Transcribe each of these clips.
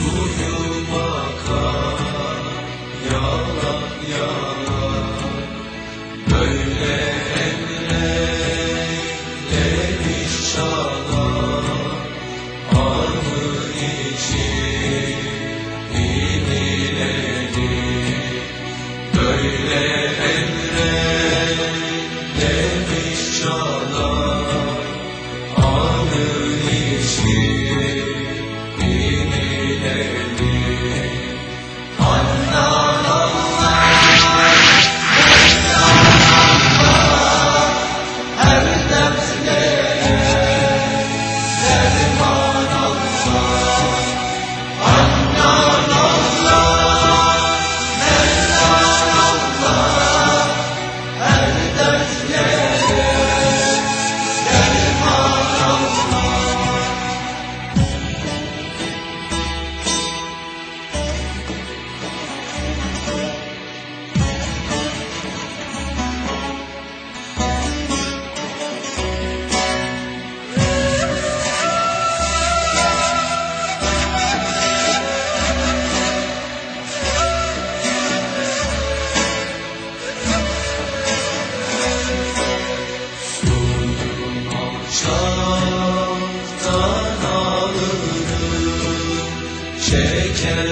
Çeker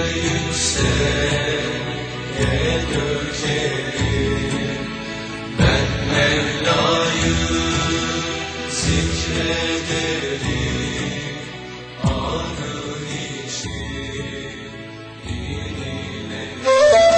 yükseğe dökerim, ben Mevla'yı zikrederim, anın için iğneler.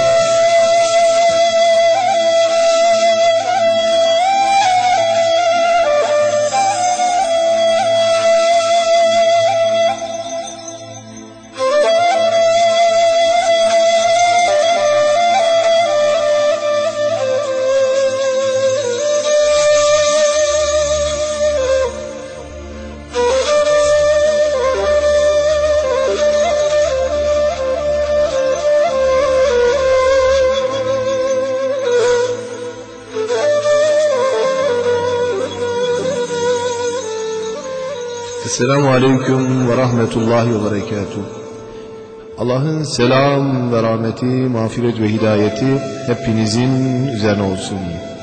Esselamu Aleyküm ve Rahmetullahi ve Berekatuhu. Allah'ın selam ve rahmeti, mağfiret ve hidayeti hepinizin üzerine olsun.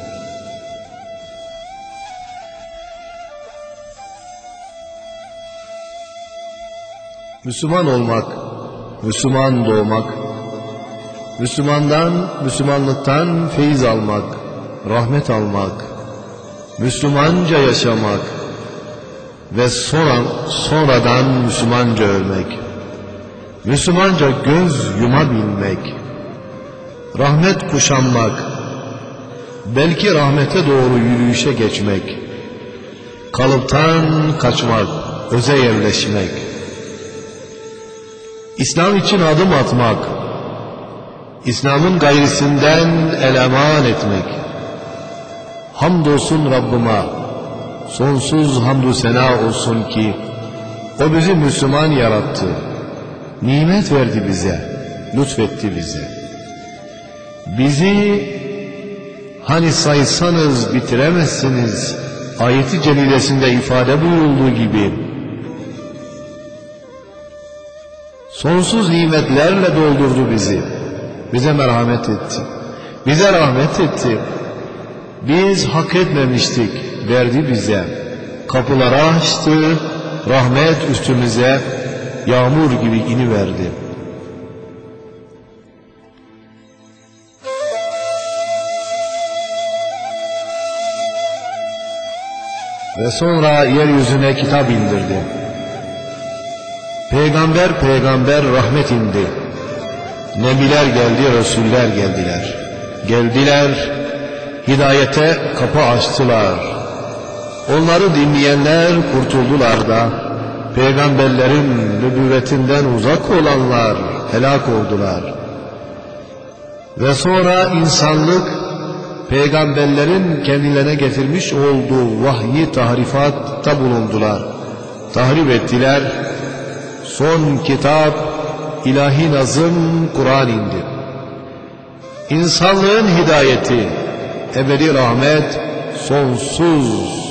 Müslüman olmak, Müslüman doğmak, Müslümanlıktan feyiz almak, rahmet almak, Müslümanca yaşamak ve sonradan Müslümanca ölmek, Müslümanca göz yumabilmek, rahmet kuşanmak, belki rahmete doğru yürüyüşe geçmek, kalıptan kaçmak, öze yerleşmek, İslam için adım atmak, İslam'ın gayrisinden el-eman etmek. Hamdolsun Rabbime, sonsuz hamdü sena olsun ki o bizi Müslüman yarattı, nimet verdi bize, lütfetti bize. Bizi hani saysanız bitiremezsiniz ayeti celilesinde ifade buyurulduğu gibi sonsuz nimetlerle doldurdu bizi, bize merhamet etti, bize rahmet etti. Biz hak etmemiştik, verdi bize, kapıları açtı, rahmet üstümüze yağmur gibi iniverdi. Ve sonra yeryüzüne kitap indirdi. Peygamber rahmet indi. Nebiler geldi, Resuller geldiler. Geldiler, hidayete kapı açtılar. Onları dinleyenler kurtuldular da, peygamberlerin nübüvvetinden uzak olanlar helak oldular. Ve sonra insanlık, peygamberlerin kendilerine getirmiş olduğu vahyi tahrifatta bulundular. Tahrip ettiler. Son kitap, ilahi nazım Kur'an indi. İnsanlığın hidayeti, ebedi rahmet, sonsuz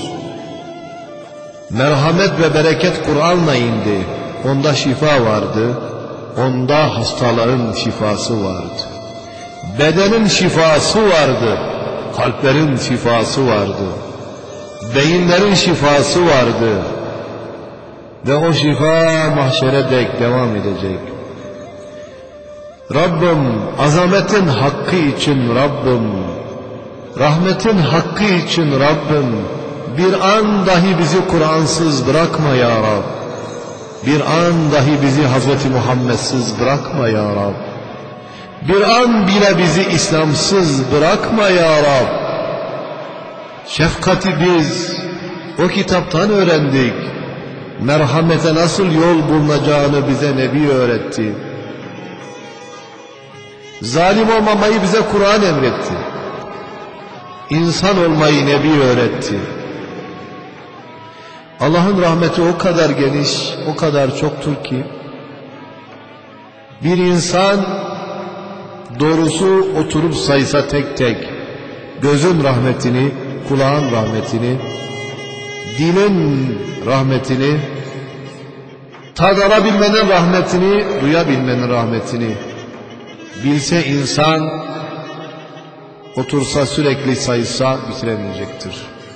merhamet ve bereket Kur'an'la indi. Onda şifa vardı, onda hastaların şifası vardı. Bedenin şifası vardı, kalplerin şifası vardı, beyinlerin şifası vardı. Ve o şifa mahşere dek devam edecek. Rabbim, azametin hakkı için Rabbim, rahmetin hakkı için Rabbim, bir an dahi bizi Kur'ansız bırakma ya Rab. Bir an dahi bizi Hazreti Muhammed'siz bırakma ya Rab. Bir an bile bizi İslamsız bırakma ya Rab. Şefkati biz o kitaptan öğrendik. Merhamete nasıl yol bulunacağını bize Nebi öğretti. Zalim olmamayı bize Kur'an emretti. İnsan olmayı Nebi öğretti. Allah'ın rahmeti o kadar geniş, o kadar çoktur ki bir insan doğrusu oturup saysa tek tek gözün rahmetini, kulağın rahmetini, dilin rahmetini, tadarabilmenin rahmetini, duyabilmenin rahmetini bilse insan, otursa sürekli saysa bitiremeyecektir.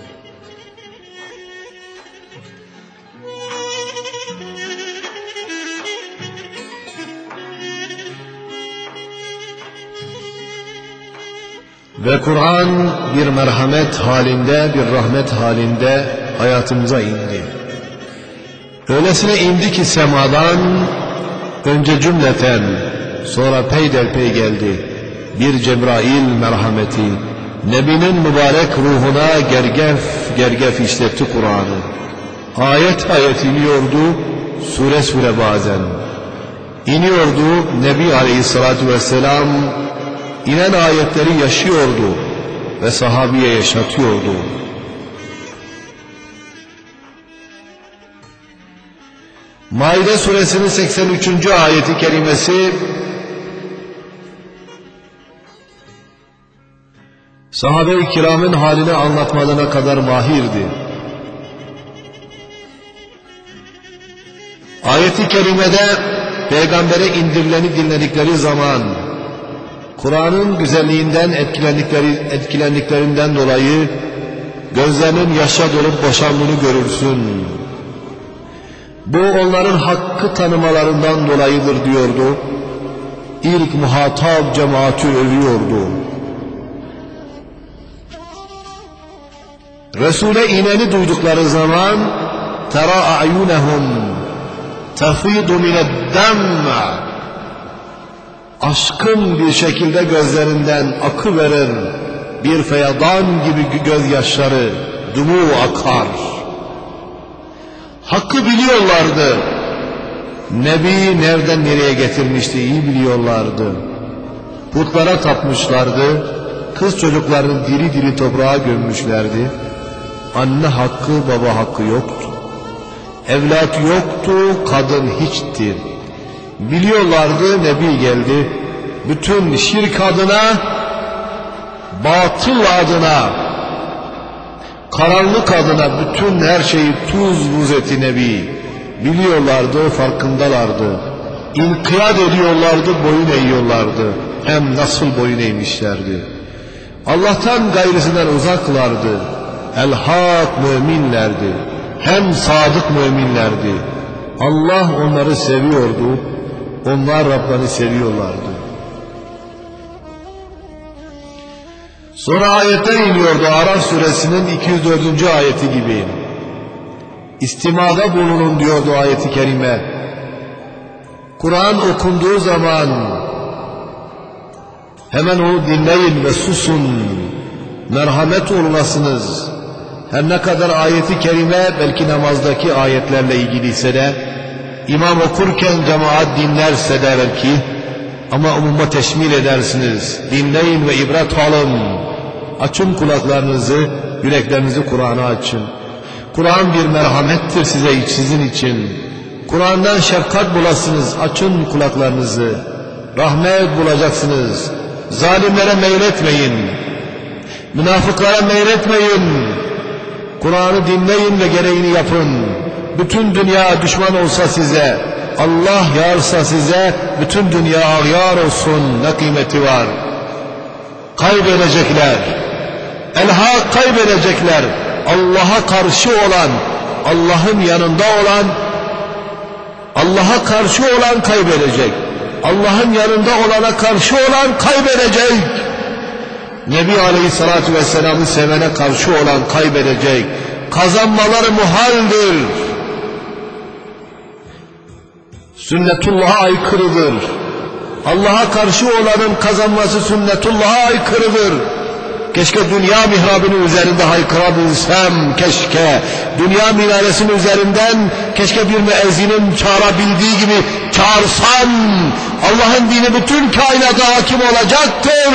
Ve Kur'an bir merhamet halinde, bir rahmet halinde hayatımıza indi. Öylesine indi ki semadan önce cümleten, sonra peyderpey geldi. Bir Cebrail merhameti, Nebinin mübarek ruhuna gergef gergef işletti Kur'an'ı. Ayet ayet iniyordu, sure sure bazen. İniyordu, Nebi Aleyhisselatü Vesselam inen ayetleri yaşıyordu ve sahabiye yaşatıyordu. Maide suresinin 83. ayeti kerimesi sahabe-i kiramın halini anlatmalarına kadar mahirdi. Ayet-i kerimede peygambere indirileni dinledikleri zaman Kur'an'ın güzelliğinden etkilendiklerinden dolayı gözlerinin yaşa dolup boşandığını görürsün. Bu onların hakkı tanımalarından dolayıdır diyordu. İlk muhatap cemaati övüyordu. Resul'e ineni duydukları zaman tera a'yunehum tefidu mine'd-dem, aşkın bir şekilde gözlerinden akıverir, bir feyadan gibi gözyaşları, dumu akar. Hakkı biliyorlardı. Nebi nereden nereye getirmişti iyi biliyorlardı. Putlara tapmışlardı. Kız çocuklarını diri diri toprağa gömmüşlerdi. Anne hakkı, baba hakkı yoktu. Evlat yoktu, kadın hiçti. Biliyorlardı, Nebi geldi. Bütün şirk adına, batıl adına, karanlık adına bütün her şeyi tuz buz etti Nebi. Biliyorlardı, farkındalardı. İnkiyat ediyorlardı, boyun eğiyorlardı. Hem nasıl boyun eğmişlerdi. Allah'tan gayrisinden uzaklardı. El-hak müminlerdi. Hem sadık müminlerdi. Allah onları seviyordu. Onlar Rablarını seviyorlardı. Sonra ayetler iniyordu Araf suresinin 204. ayeti gibi. İstimada bulunun diyordu ayeti kerime. Kur'an okunduğu zaman hemen onu dinleyin ve susun. Merhamet olunasınız. Her ne kadar ayeti kerime belki namazdaki ayetlerle ilgiliyse de, imam okurken cemaat dinlerse de belki, ama umuma teşmil edersiniz. Dinleyin ve ibret alın. Açın kulaklarınızı, yüreklerinizi Kur'an'a açın. Kur'an bir merhamettir size, sizin için. Kur'an'dan şefkat bulasınız, açın kulaklarınızı. Rahmet bulacaksınız. Zalimlere meyletmeyin. Münafıklara meyletmeyin. Kur'an'ı dinleyin ve gereğini yapın. Bütün dünya düşman olsa size, Allah yağarsa size bütün dünya ağyar olsun, ne kıymeti var? Kaybedecekler. El-hak kaybedecekler. Allah'a karşı olan, Allah'ın yanında olan, Allah'a karşı olan kaybedecek. Allah'ın yanında olana karşı olan kaybedecek. Nebi Aleyhisselatü Vesselam'ı sevene karşı olan kaybedecek. Kazanmaları muhaldir. Sünnetullah'a aykırıdır. Allah'a karşı olanın kazanması sünnetullah'a aykırıdır. Keşke dünya mihrabının üzerinde haykırabilsem, keşke. Dünya minaresinin üzerinden keşke bir müezzinin çağırabildiği gibi çağırsam, Allah'ın dini bütün kainata hakim olacaktır.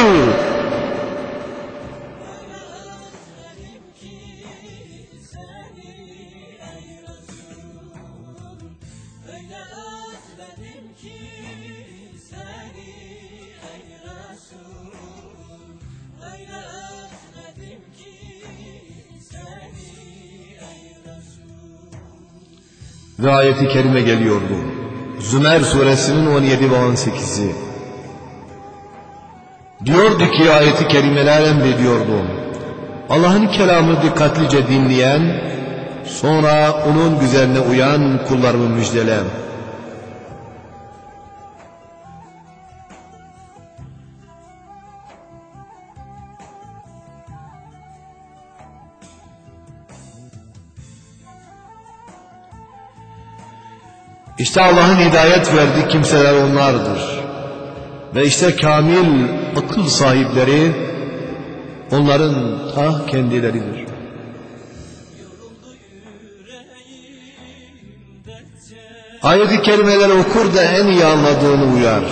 Ve ayeti kerime geliyordu. Zümer suresinin 17 ve 18'i. Diyordu ki ayeti kerimeler emrediyordu. Allah'ın kelamını dikkatlice dinleyen, sonra onun güzeline uyan kullarımı müjdele. İşte Allah'ın hidayet verdiği kimseler onlardır. Ve işte kamil akıl sahipleri onların ta kendileridir. Ayet-i kerimeleri okur da en iyi anladığını uyar.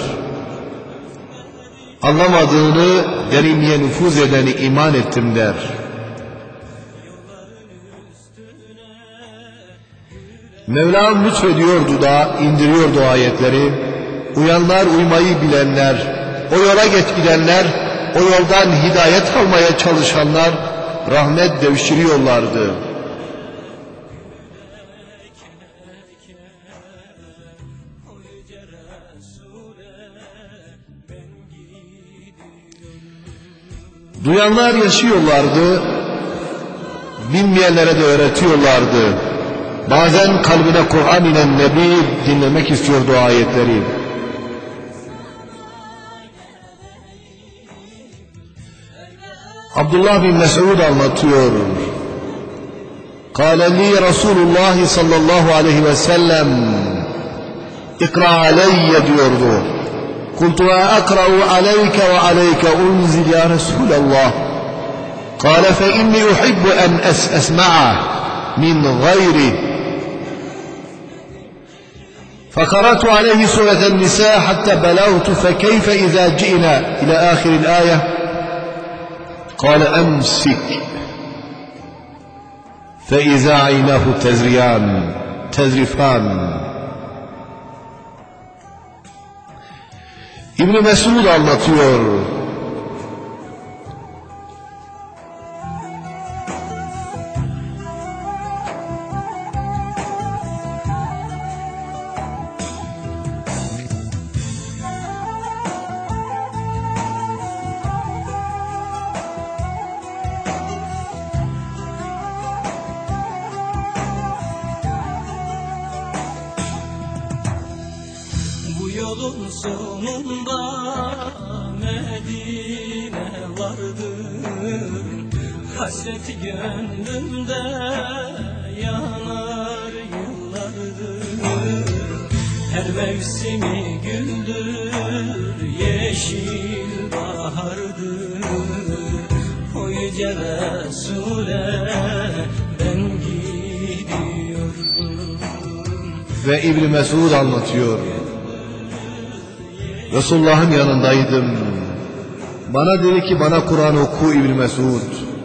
Anlamadığını derinliğe nüfuz edeni iman ettim der. Mevlam lütfediyordu da indiriyordu ayetleri. Uyanlar, uymayı bilenler, o yola gidenler, o yoldan hidayet almaya çalışanlar rahmet devşiriyorlardı. Duyanlar yaşıyorlardı, bilmeyenlere de öğretiyorlardı. Bazen kalbine Kur'an inen Nebi dinlemek istiyordu ayetleri. Abdullah bin Mes'ud anlatıyor. قال لي رسول الله sallallahu aleyhi ve sellem ikra aleyye diyordu. قلت وأقرأ عليك وعليك أنزل يا رسول الله قال فإني أحب أن أسمعه من غيره فقرأت عليه سورة النساء حتى بلغت فكيف إذا جئنا إلى آخر الآية قال أمسك فإذا عيناه تزرفان İbn Mesud anlatıyor. Yolun sonunda Medine vardır, hasreti gönlümde yanar yıllardır. Her mevsimi güldür, yeşil bahardır. O yüce Resul'e ben gidiyorum. Ve İbn Mesud anlatıyor. Resulullah'ın yanındaydım. Bana dedi ki bana Kur'an oku İbn Mesud.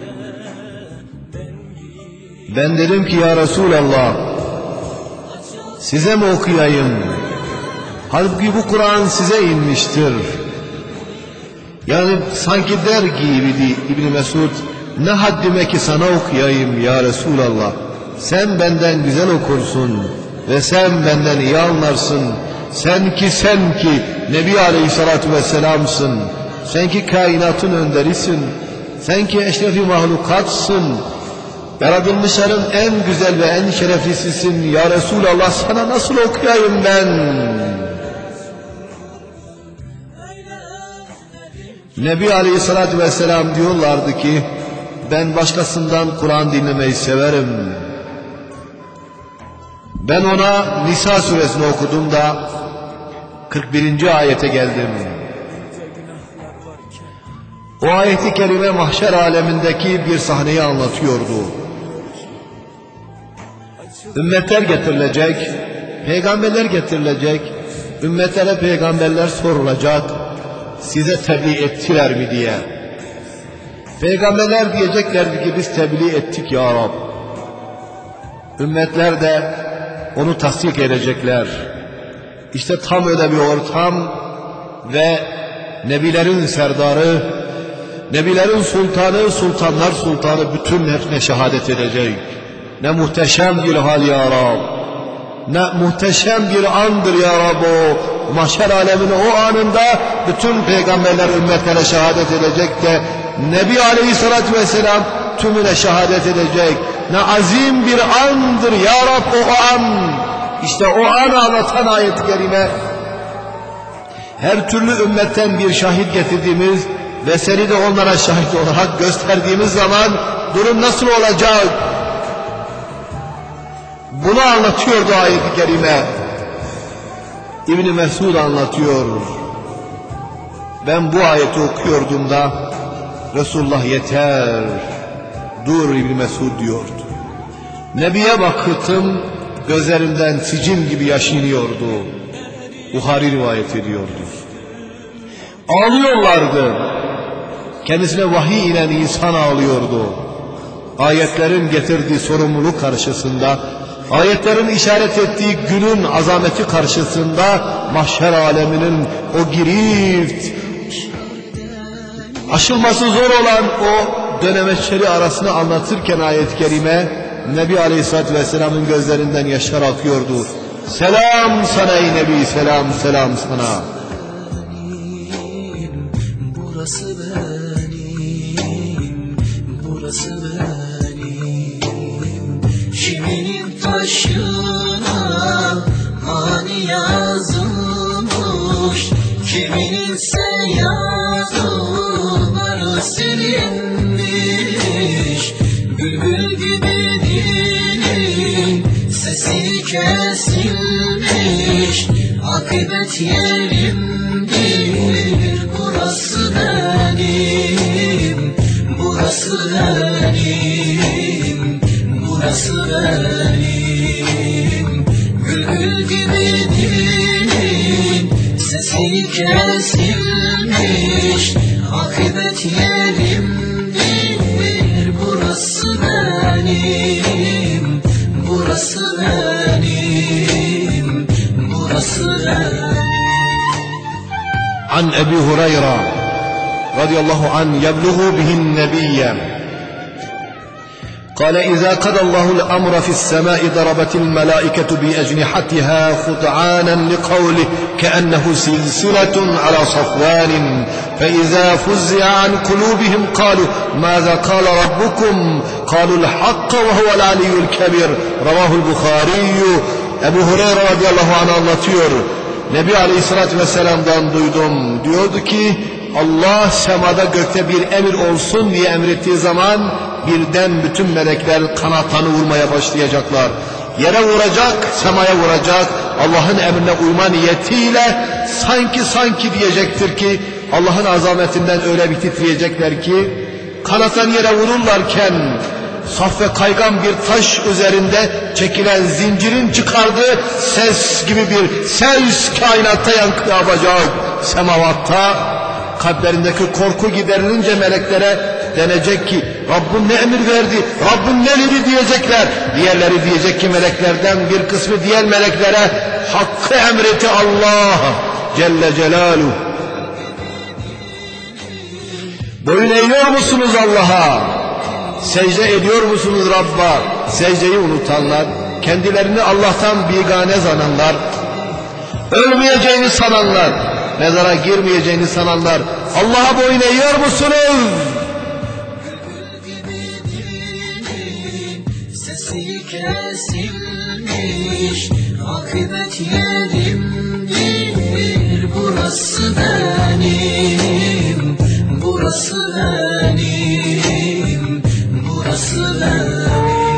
Ben dedim ki ya Resulallah size mi okuyayım? Halbuki bu Kur'an size inmiştir. Yani sanki der gibiydi İbn Mesud. Ne haddime ki sana okuyayım ya Resulallah. Sen benden güzel okursun. ve sen benden iyi anlarsın. Sen ki Nebi Aleyhisselatü Vesselam'sın. Sen ki kainatın önderisin. Sen ki eşrefi mahlukatsın. Yaratılmışların en güzel ve en şereflisisin. Ya Resulallah, sana nasıl okuyayım ben? Nebi Aleyhisselatü Vesselam diyorlardı ki, ben başkasından Kur'an dinlemeyi severim. Ben ona Nisa suresini okudum da 41. ayete geldim. O ayeti kerime mahşer alemindeki bir sahneyi anlatıyordu. Ümmetler getirilecek, peygamberler getirilecek, ümmetlere peygamberler sorulacak, size tebliğ ettiler mi diye. Peygamberler diyeceklerdi ki biz tebliğ ettik ya Rab. Ümmetler de onu tasdik edecekler. İşte tam öyle bir ortam ve Nebilerin serdarı, Nebilerin sultanı, sultanlar sultanı bütün hepsine şehadet edecek. Ne muhteşem bir hal ya Rab. Ne muhteşem bir andır ya Rab o. Mahşer aleminin o anında bütün peygamberler ümmetlere şehadet edecek de Nebi Aleyhisselatü Vesselam tümüne şehadet edecek. Ne azim bir andır ya Rab o an. İşte o anı anlatan ayet-i kerime. Her türlü ümmetten bir şahit getirdiğimiz ve seni de onlara şahit olarak gösterdiğimiz zaman durum nasıl olacak? Bunu anlatıyordu ayet-i kerime. İbn Mesud anlatıyor. Ben bu ayeti okuyordum da Resulullah yeter, dur İbn Mesud diyordu. Nebiye baktım, gözlerinden sicim gibi yaş iniyordu. Buhari rivayet ediyordu. Ağlıyorlardı. Kendisine vahiy inen insan ağlıyordu. Ayetlerin getirdiği sorumluluk karşısında, ayetlerin işaret ettiği günün azameti karşısında mahşer aleminin o girift, aşılması zor olan o dönemeçleri arasını anlatırken ayet-i kerime Nebi Aleyhisselatü Vesselam'ın gözlerinden yaşlar akıyordu. Selam sana ey Nebi, selam selam sana. Burası benim, burası benim. Kiminin taşına mani yazılmış, kimininse yazıları silinmiş. Bülbül gibi dilin sesi kesilmiş, akıbet yerimdir. Burası benim, burası benim, burası benim. Bülbül gibi dilin sesi kesilmiş, akıbet yerimdir. Burası benim, burası benim, burası benim. عن أبي هريرة رضي الله عنه يبلغ به النبي قال إذا قضى الله الأمر في السماء ضربت الملائكة بأجنحتها خضعانا لقوله كأنه سلسلة على صفوان فإذا فزع عن قلوبهم قالوا ماذا قال ربكم قالوا الحق وهو العلي الكبير رواه البخاري. Ebu Hureyre radıyallahu anh anlatıyor. Nebi Aleyhisselatü Vesselam'dan duydum. Diyordu ki Allah semada gökte bir emir olsun diye emrettiği zaman birden bütün melekler kanatlarını vurmaya başlayacaklar. Yere vuracak, semaya vuracak. Allah'ın emrine uyma niyetiyle sanki diyecektir ki Allah'ın azametinden öyle bir titriyecekler ki kanattan yere vururlarken saf ve kaygan bir taş üzerinde çekilen zincirin çıkardığı ses gibi bir ses kainatta yankı yapacak. Semavatta kalplerindeki korku giderilince meleklere denecek ki Rabbin ne emir verdi, Rabbin ne dedi diyecekler. Diğerleri diyecek ki meleklerden bir kısmı diğer meleklere hakkı emretti Allah Celle Celaluhu. Boyun eğiyor musunuz Allah'a? Secde ediyor musunuz Rabb'a? Secdeyi unutanlar kendilerini Allah'tan bigane sananlar, ölmeyeceğini sananlar, mezara girmeyeceğini sananlar, Allah'a boyun eğiyor musunuz? Sesi kesilmiş, akıbet yerimdir. Burası benim, burası benim, burası benim.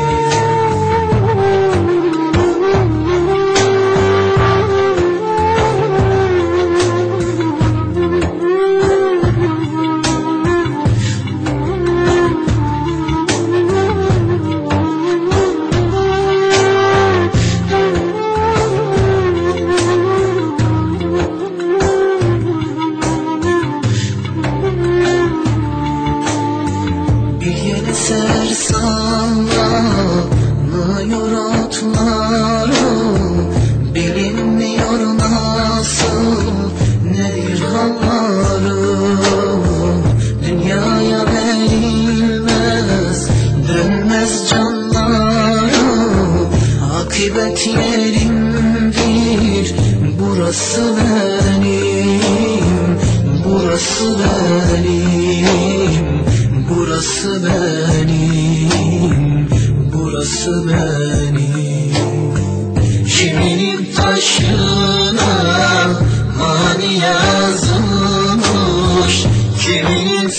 Sallanıyor otlarım, bilinmiyor nasıl, nedir hallarım. Dünyaya verilmez, dönmez canlarım, akıbet yerimdir. Burası benim, burası benim, burası benim, burası benim. Kiminin taşına mani yazılmış, kiminin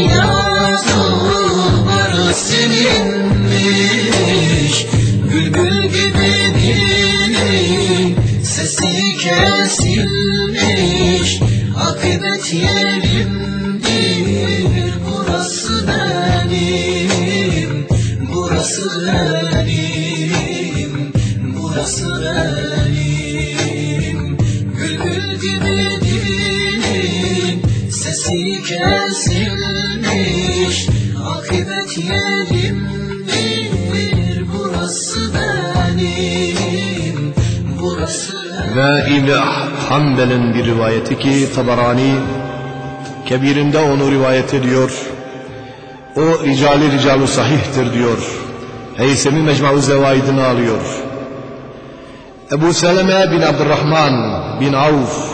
yazıları silinmiş. Bülbül gibi dilin sesi kesilmiş, akıbet yerimdir. Burası benim, burası benim, burası benim. Bülbül gibi dilin sesi kesilmiş, akıbet yerimdir. Burası benim, burası benim. Ve İbn-i Hanbel'in bir rivayeti ki Tabarani Kebir'inde onu rivayet ediyor. O ricalu sahihtir diyor. Heysemi Mecmu Zevaid'ini alıyor. Ebu Seleme bin Abdurrahman bin Avf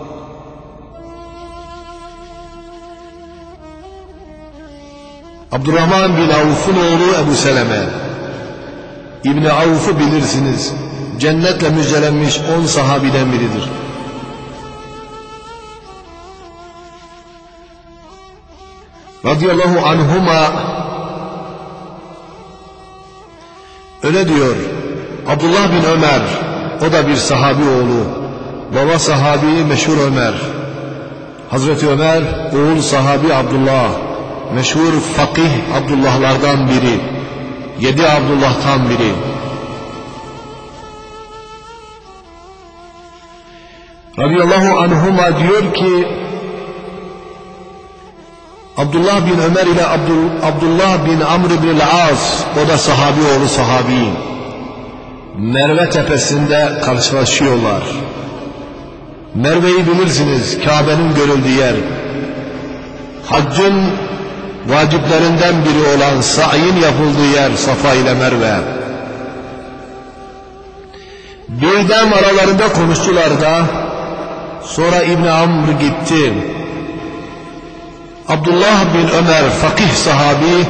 Abdurrahman bin Avf'un oğlu Ebu Seleme. İbni Avf'u bilirsiniz. Cennetle müjdelenmiş 10 sahabiden biridir. Radıyallahu anhuma öyle diyor. Abdullah bin Ömer, o da bir sahabi oğlu. Baba sahabi meşhur Ömer. Hazreti Ömer, oğul sahabi Abdullah. Meşhur fakih Abdullahlardan biri. 7 Abdullah'tan biri. Radıyallahu anhuma diyor ki Abdullah bin Ömer ile Abdullah bin Amr bin al-As, o da sahabi oğlu sahabi, Merve tepesinde karşılaşıyorlar. Merve'yi bilirsiniz, Kabe'nin görüldüğü yer. Haccın vaciplerinden biri olan sa'yin yapıldığı yer Safa ile Merve. Birden aralarında konuştular da sonra İbn Amr gitti. Abdullah bin Ömer fakih sahabi,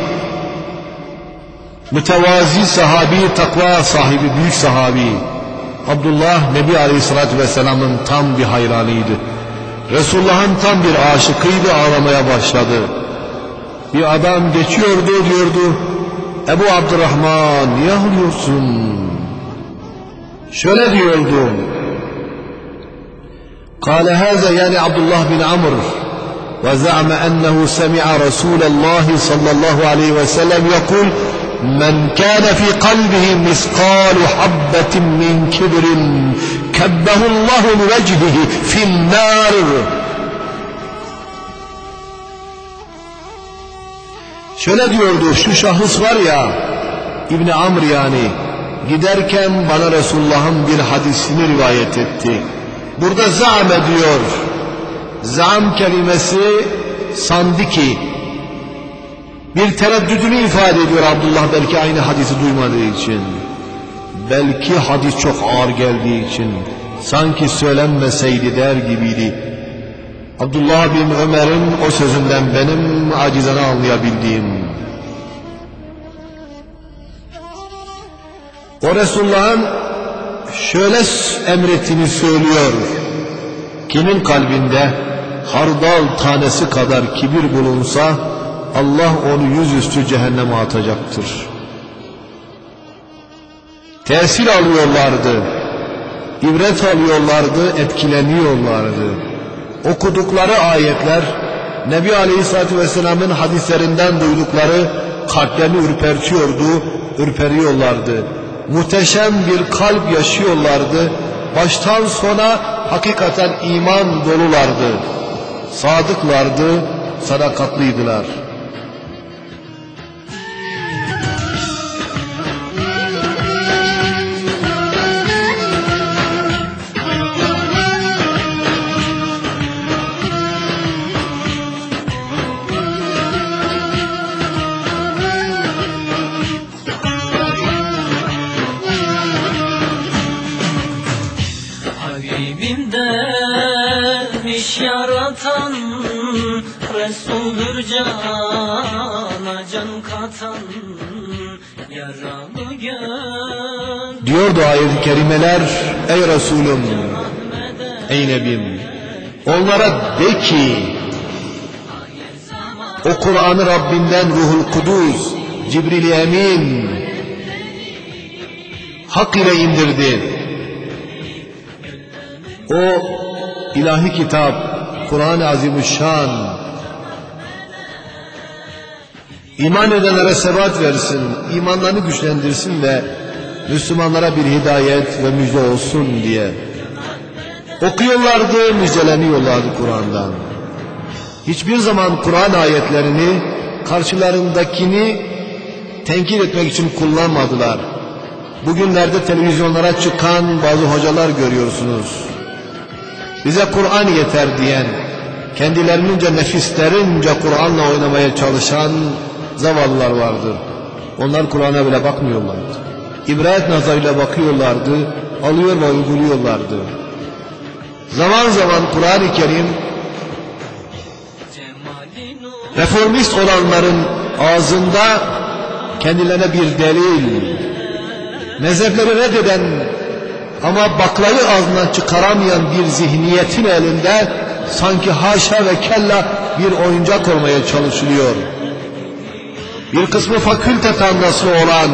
mütevazi sahabi, takva sahibi, büyük sahabi. Abdullah Nebi Aleyhisselatü Vesselam'ın tam bir hayranıydı. Resulullah'ın tam bir aşıkıydı, ağlamaya başladı. Bir adam geçiyordu, diyordu, Ebu Abdurrahman niye ağlıyorsun? Şöyle diyordu, Kale haza yani Abdullah bin Amr ve za'me ennehu semi'a Resulallah sallallahu aleyhi ve sellem yekul men kâne fî kalbihi miskâlu habbetin min kibrin kebbehullahu min vecihihi finnâr. Şöyle diyordu, şu şahıs var ya, İbn Amr yani, giderken bana Resulullah'ın bir hadisini rivayet etti. Burada za'me diyor. Za'm kelimesi sandiki, bir tereddüdünü ifade ediyor Abdullah, belki aynı hadisi duymadığı için. belki hadis çok ağır geldiği için sanki söylenmeseydi der gibiydi. Abdullah bin Ömer'in o sözünden benim acizane anlayabildiğim, o Resulullah'ın şöyle emrettiğini söylüyor: kimin kalbinde hardal tanesi kadar kibir bulunsa Allah onu yüzüstü cehenneme atacaktır. Tesir alıyorlardı, ibret alıyorlardı, etkileniyorlardı. Okudukları ayetler, Nebi Aleyhisselatü Vesselam'ın hadislerinden duydukları kalplerini ürperiyorlardı. Muhteşem bir kalp yaşıyorlardı. Baştan sona hakikaten iman dolulardı. Sadıklardı, sadakatlıydılar. Habibim dermiş yaratan, Resul'dür cana can katan, yaralı gönül. Diyordu ayet-i kerimeler: ey Resulüm, ey Nebim, onlara de ki, o Kur'an'ı Rabbinden Ruhul Kudüs, Cibril-i Emin hak ile indirdi. O ilahi kitap, Kur'an-ı Azimüşşan, iman edenlere sebat versin, imanlarını güçlendirsin ve Müslümanlara bir hidayet ve müjde olsun diye okuyorlardı, müjdeleniyorlardı Kur'an'dan. Hiçbir zaman Kur'an ayetlerini karşılarındakini tenkit etmek için kullanmadılar. Bugünlerde televizyonlara çıkan bazı hocalar görüyorsunuz. Bize Kur'an yeter diyen, kendilerince nefislerince Kur'an'la oynamaya çalışan zavallılar vardır. Onlar Kur'an'a bile bakmıyorlardı. İbret nazarıyla bakıyorlardı, alıyor ve uyguluyorlardı. Zaman zaman Kur'an-ı Kerim reformist olanların ağzında kendilerine bir delil, mezhepleri reddeden ama baklayı ağzından çıkaramayan bir zihniyetin elinde sanki haşa ve kella bir oyuncak olmaya çalışılıyor. Bir kısmı fakülte tanrısı olan,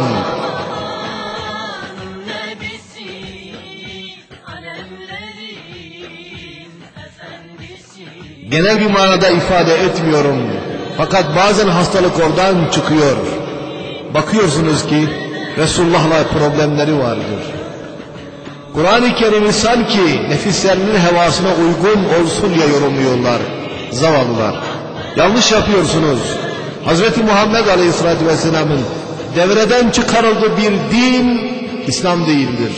genel bir manada ifade etmiyorum, fakat bazen hastalık oradan çıkıyor. Bakıyorsunuz ki Resulullah'la problemleri vardır. Kur'an-ı Kerim'i sanki nefislerinin hevasına uygun olsun diye yorumluyorlar zavallılar. Yanlış yapıyorsunuz. Hz. Muhammed Aleyhisselatü Vesselam'ın devreden çıkarıldığı bir din İslam değildir.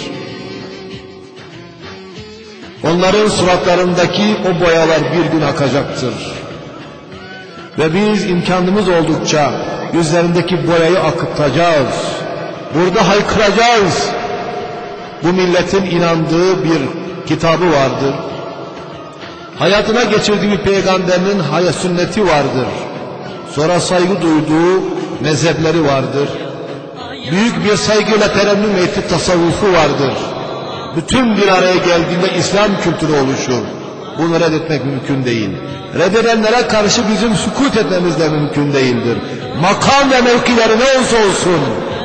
Onların suratlarındaki o boyalar bir gün akacaktır. Ve biz imkanımız oldukça yüzlerindeki boyayı akıtacağız. Burada haykıracağız. Bu milletin inandığı bir kitabı vardır. Hayatına geçirdiği bir peygamberinin hayat sünneti vardır. Sonra saygı duyduğu mezhepleri vardır. Büyük bir saygıyla terennüm ettiği tasavvufu vardır. Bütün bir araya geldiğinde İslam kültürü oluşur. Bunu reddetmek mümkün değil. Reddedenlere karşı bizim sükut etmemiz de mümkün değildir. Makam ve mevkileri ne olsa olsun,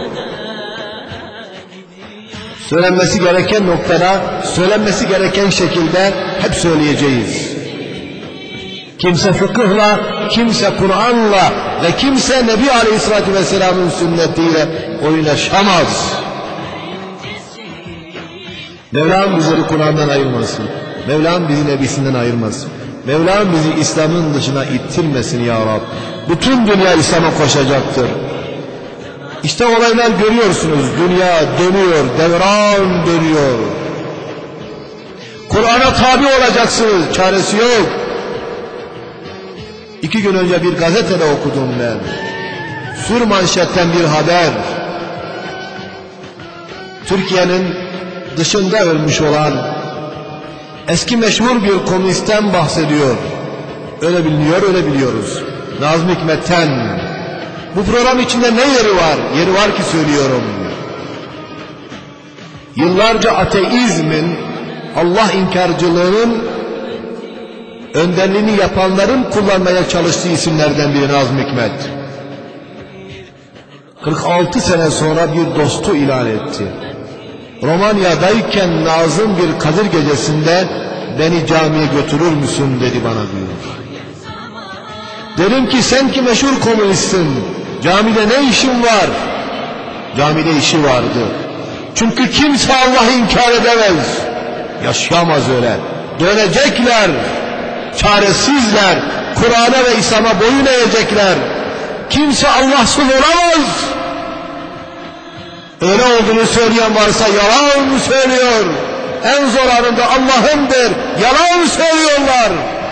söylenmesi gereken noktada, söylenmesi gereken şekilde hep söyleyeceğiz. Kimse fıkıhla, kimse Kur'an'la ve kimse Nebi Aleyhisselatü Vesselam'ın sünnetiyle oynaşamaz. Mevlam bizleri Kur'an'dan ayırmasın. Mevlam bizi Nebisinden ayırmasın. Mevlam bizi İslam'ın dışına ittirmesin ya Rab. Bütün dünya İslam'a koşacaktır. İşte olaylar görüyorsunuz. Dünya dönüyor, devran dönüyor. Kur'an'a tabi olacaksınız. Çaresi yok. 2 gün önce bir gazetede okudum ben. Sür manşetten bir haber. Türkiye'nin dışında ölmüş olan eski meşhur bir komünistten bahsediyor. Öyle biliniyor, öyle biliyoruz. Nazım Hikmet'ten. Bu program içinde ne yeri var? Yeri var ki söylüyorum. Yıllarca ateizmin, Allah inkarcılığının önderliğini yapanların kullanmaya çalıştığı isimlerden biri Nazım Hikmet. 46 sene sonra bir dostu ilan etti. Romanya'dayken Nazım bir Kadir gecesinde beni camiye götürür müsün dedi bana diyor. Dedim ki sen ki meşhur komünistsin, camide ne işin var? Camide işi vardı. Çünkü kimse Allah'ı inkar edemez. Yaşayamaz öyle. Dönecekler, çaresizler, Kur'an'a ve İslam'a boyun eğecekler. Kimse Allahsız olamaz. Öyle olduğunu söyleyen varsa yalan söylüyor. En zor anında Allah'ındır. Yalan söylüyorlar.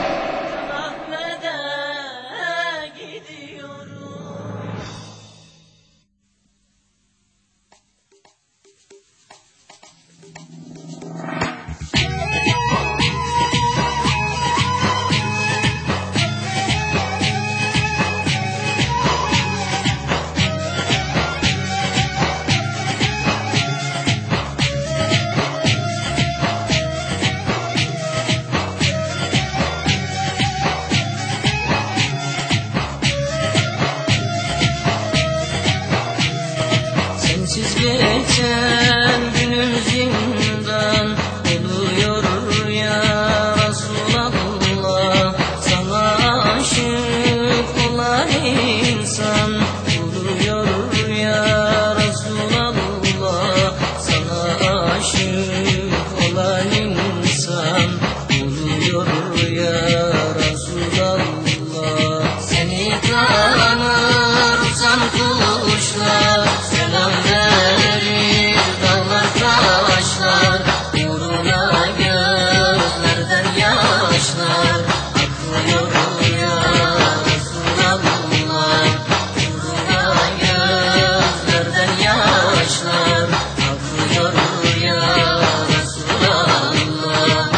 Sensiz geçen günüm zindan oluyor ya Resulallah. Sana aşık olan insan oluyor ya Resulallah. Sana aşık olan insan oluyor ya Resulallah. Seni tanırsan kuşlar selam verir, dağlar taşlar, uğruna gözlerden yaşlar akıyor ya Resulallah. Uğruna gözlerden yaşlar akıyor ya Resulallah.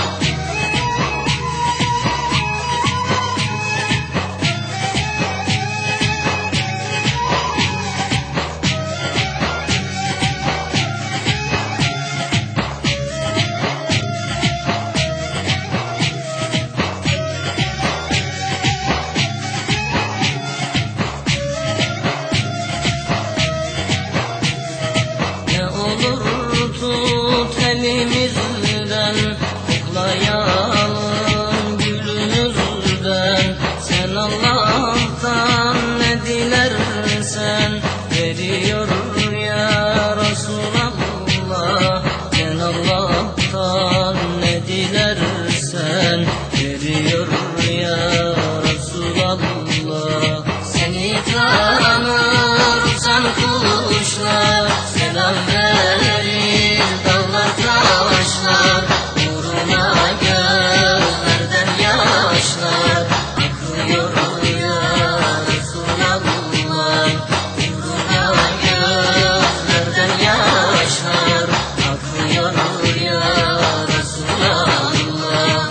Ne olur tut elimizden, koklayalım gülümüzden. Sen Allah'tan ne dilersen veriyor ya Resulallah. Sen Allah'tan ne dilersen veriyor ya Resulallah. Seni tanırsan kuşlar selam verir, dağlar taşlar, uğruna gözlerden yaşlar akıyor ya Resulallah. Uğruna gözlerden yaşlar akıyor ya Resulallah.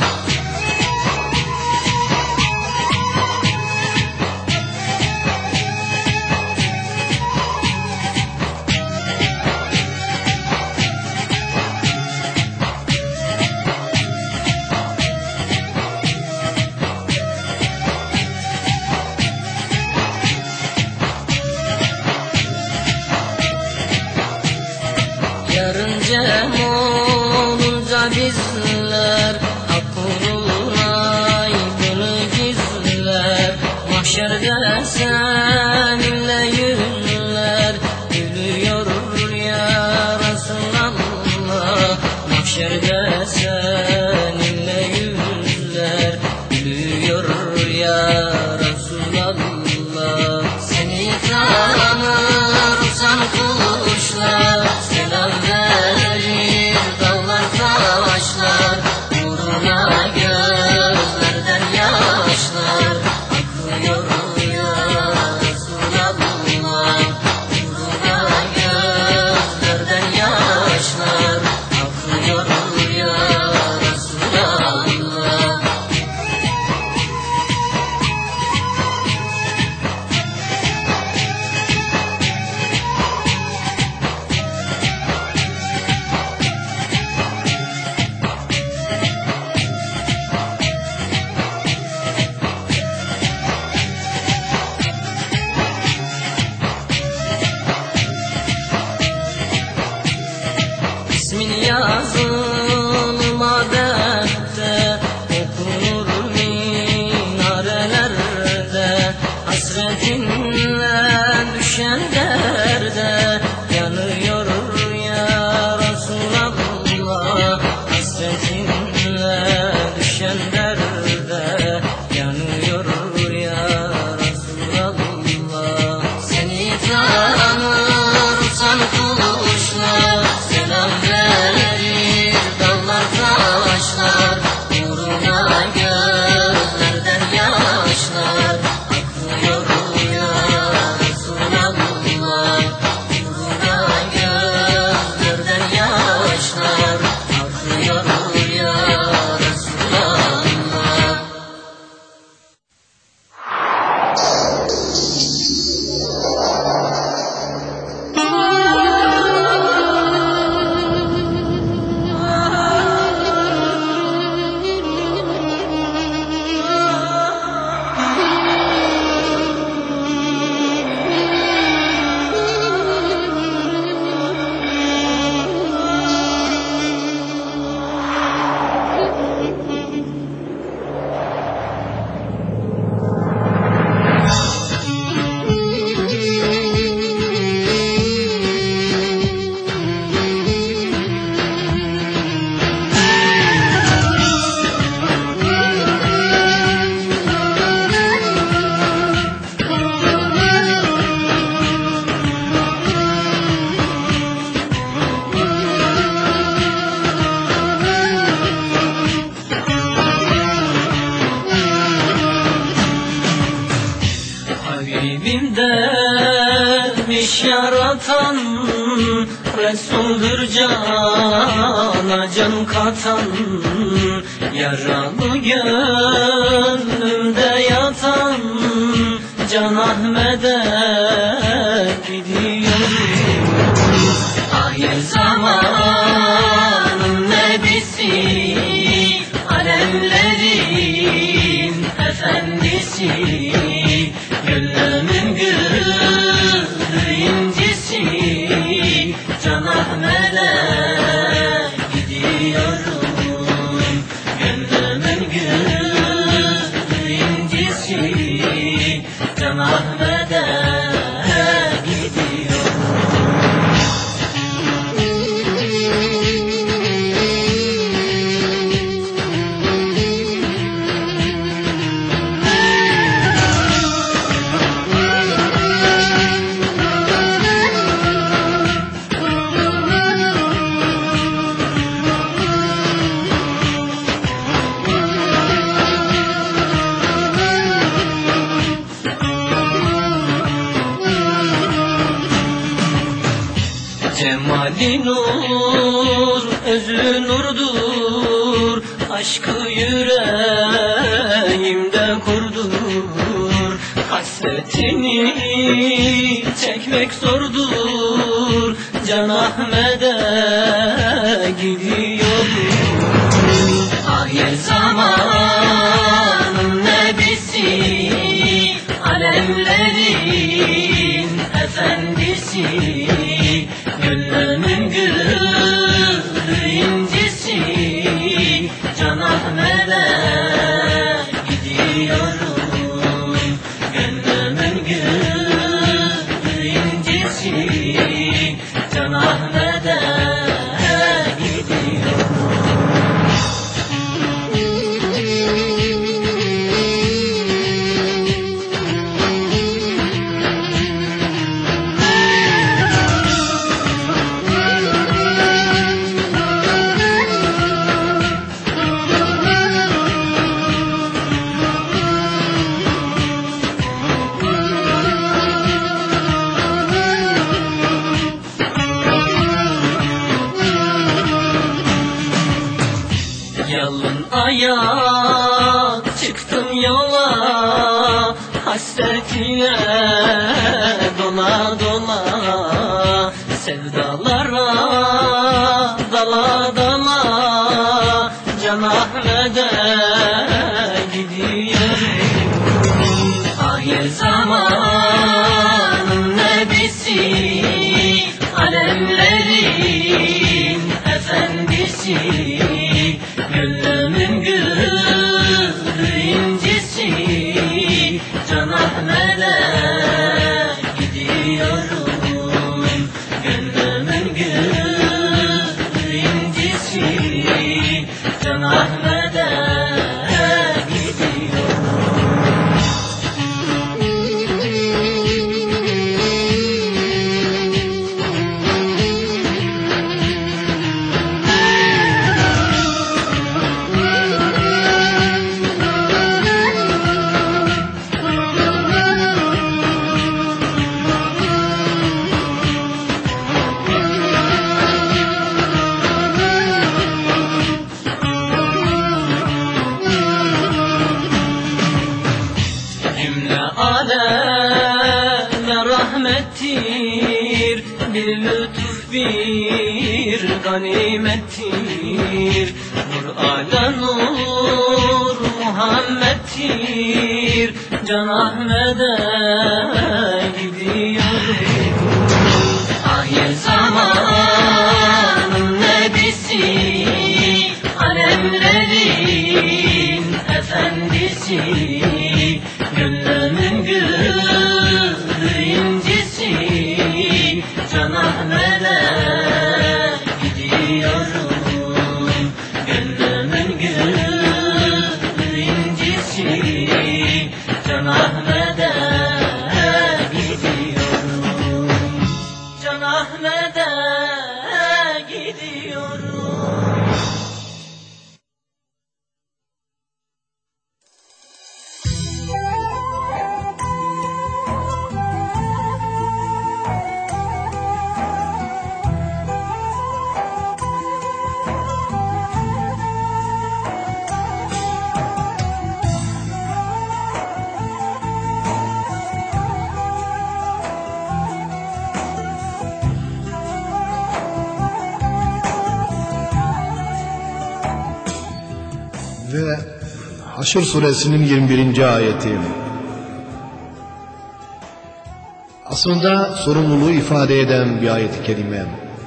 Yarın cem olunca bizler hak uğruna bunu gizler. Mahşerde seninle yüzler gülüyor ya Resulallah. Mahşerde seninle yüzler gülüyor ya Resulallah. Seni tanırsan kuşlar selam verir, dağlar taşlar, uğruna gözlerden yaşlar akıyor ya yatan Resul'dür cana can katan, yaralı gönlümde yatan Can Ahmet'e gidiyorum. Ahir zamanın nebisi, alemlerin efendisi, gönlümün gülü incisi, Can Ahmet'e gidiyorum. Gönlümün gülü incisi, Can Ahmet'e gidiyorum. Cemali nur, özü nurdur, aşkı yüreğimde kurdur. Hasretini çekmek zordur, Can Ahmet'e gidiyorum. Ahir zamanın nebisi, alemlerin efendisi, gönlümün gülü incisi, Can Ahmet'e gidiyorum. Gönlümün gülü incisi, Can Ahmet'e gidiyorum. Yalın ayak çıktım yola, hasretine dola dola, sevdalara dala dala, Can Ahmet'e gidiyorum. Ahir zamanın nebisi, alemlerin efendisi, gönlümün gülü incisi, Can Ahmet'e gidiyorum. Gönlümün gülü incisi, Can Ahmet'e gidiyorum. Cümle aleme rahmettir, bir lütuf bir ganimettir. Nur ala nur Muhammed'tir, Can Ahmet'e gidiyorum. Ahir zamanın nebisi, alemlerin efendisi, gönlümün gülü incisi, Can Ahmet'e gidiyorum. Gönlümün gülü incisi, Can Ahmet'e gidiyorum. Can Ahmet'e gidiyorum. Haşr suresinin 21. ayeti. Aslında sorumluluğu ifade eden bir ayet-i kerime.